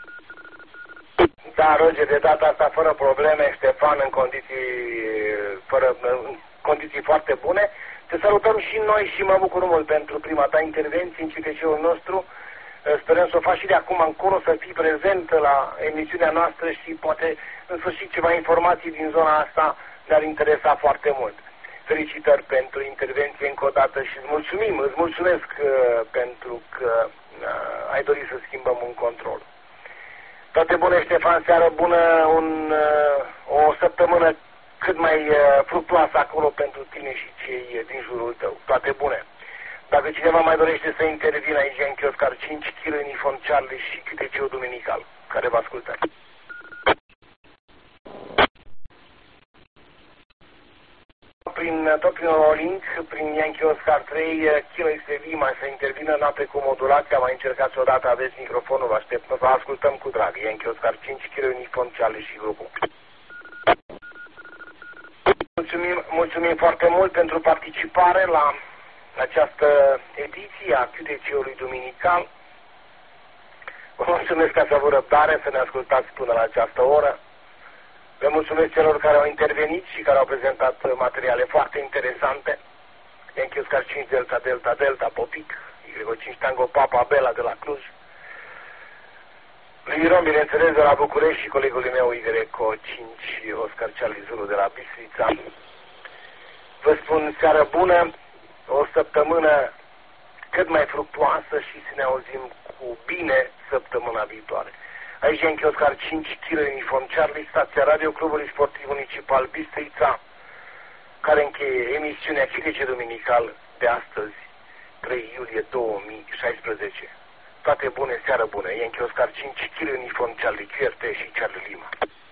Da, Roger, de data asta fără probleme, Ștefan, în condiții, fără, în condiții foarte bune. Te salutăm și noi și mă bucur mult pentru prima ta intervenție în C T C-ul nostru. Sperăm să o faci și de acum încolo, să fii prezent la emisiunea noastră și poate în sfârșit ceva informații din zona asta ne-ar interesa foarte mult. Felicitări pentru intervenție încă o dată și îți mulțumim, îți mulțumesc uh, pentru că uh, ai dorit să schimbăm un control. Toate bune, Ștefan, seară bună, un, uh, o săptămână cât mai uh, fructuoasă acolo pentru tine și cei din jurul tău. Toate bune. Dacă cineva mai dorește să intervină aici în Oscar cinci kilo Uniform Charlie și Q T C-ul Duminical, care vă ascultă. Prin, tot prin Rolling, prin Yankee Oscar trei, Kilo X V, mai să intervină noapte cu modulația, mai încercați odată, aveți microfonul, vă aștept, vă ascultăm cu drag. Yankee Oscar cinci kilo Uniform Charlie și grupul. Mulțumim, mulțumim foarte mult pentru participare la această ediție a Q T C-ului Duminical. Vă mulțumesc că ați avut răbdare să ne ascultați până la această oră. Le mulțumesc celor care au intervenit și care au prezentat materiale foarte interesante. Yankee Oscar cinci Delta Delta Delta Popic, Y O cinci Tango Papa Bela de la Cluj. Lui Iron, bineînțeles, de la București și colegului meu Y O cinci Oscar Charlie Zulu de la Bistrița. Vă spun seară bună, o săptămână cât mai fructuoasă și să ne auzim cu bine săptămâna viitoare. Aici Yankee Oscar cinci kilo Uniform Charlie, stația Radio Clubului Sportiv Municipal Bistrița, care încheie emisiunea Q T C Duminical de astăzi, trei iulie două mii șaisprezece. Toate bune, seară bună, Yankee Oscar cinci kilo Uniform Charlie, Q R T și Charlie Lima.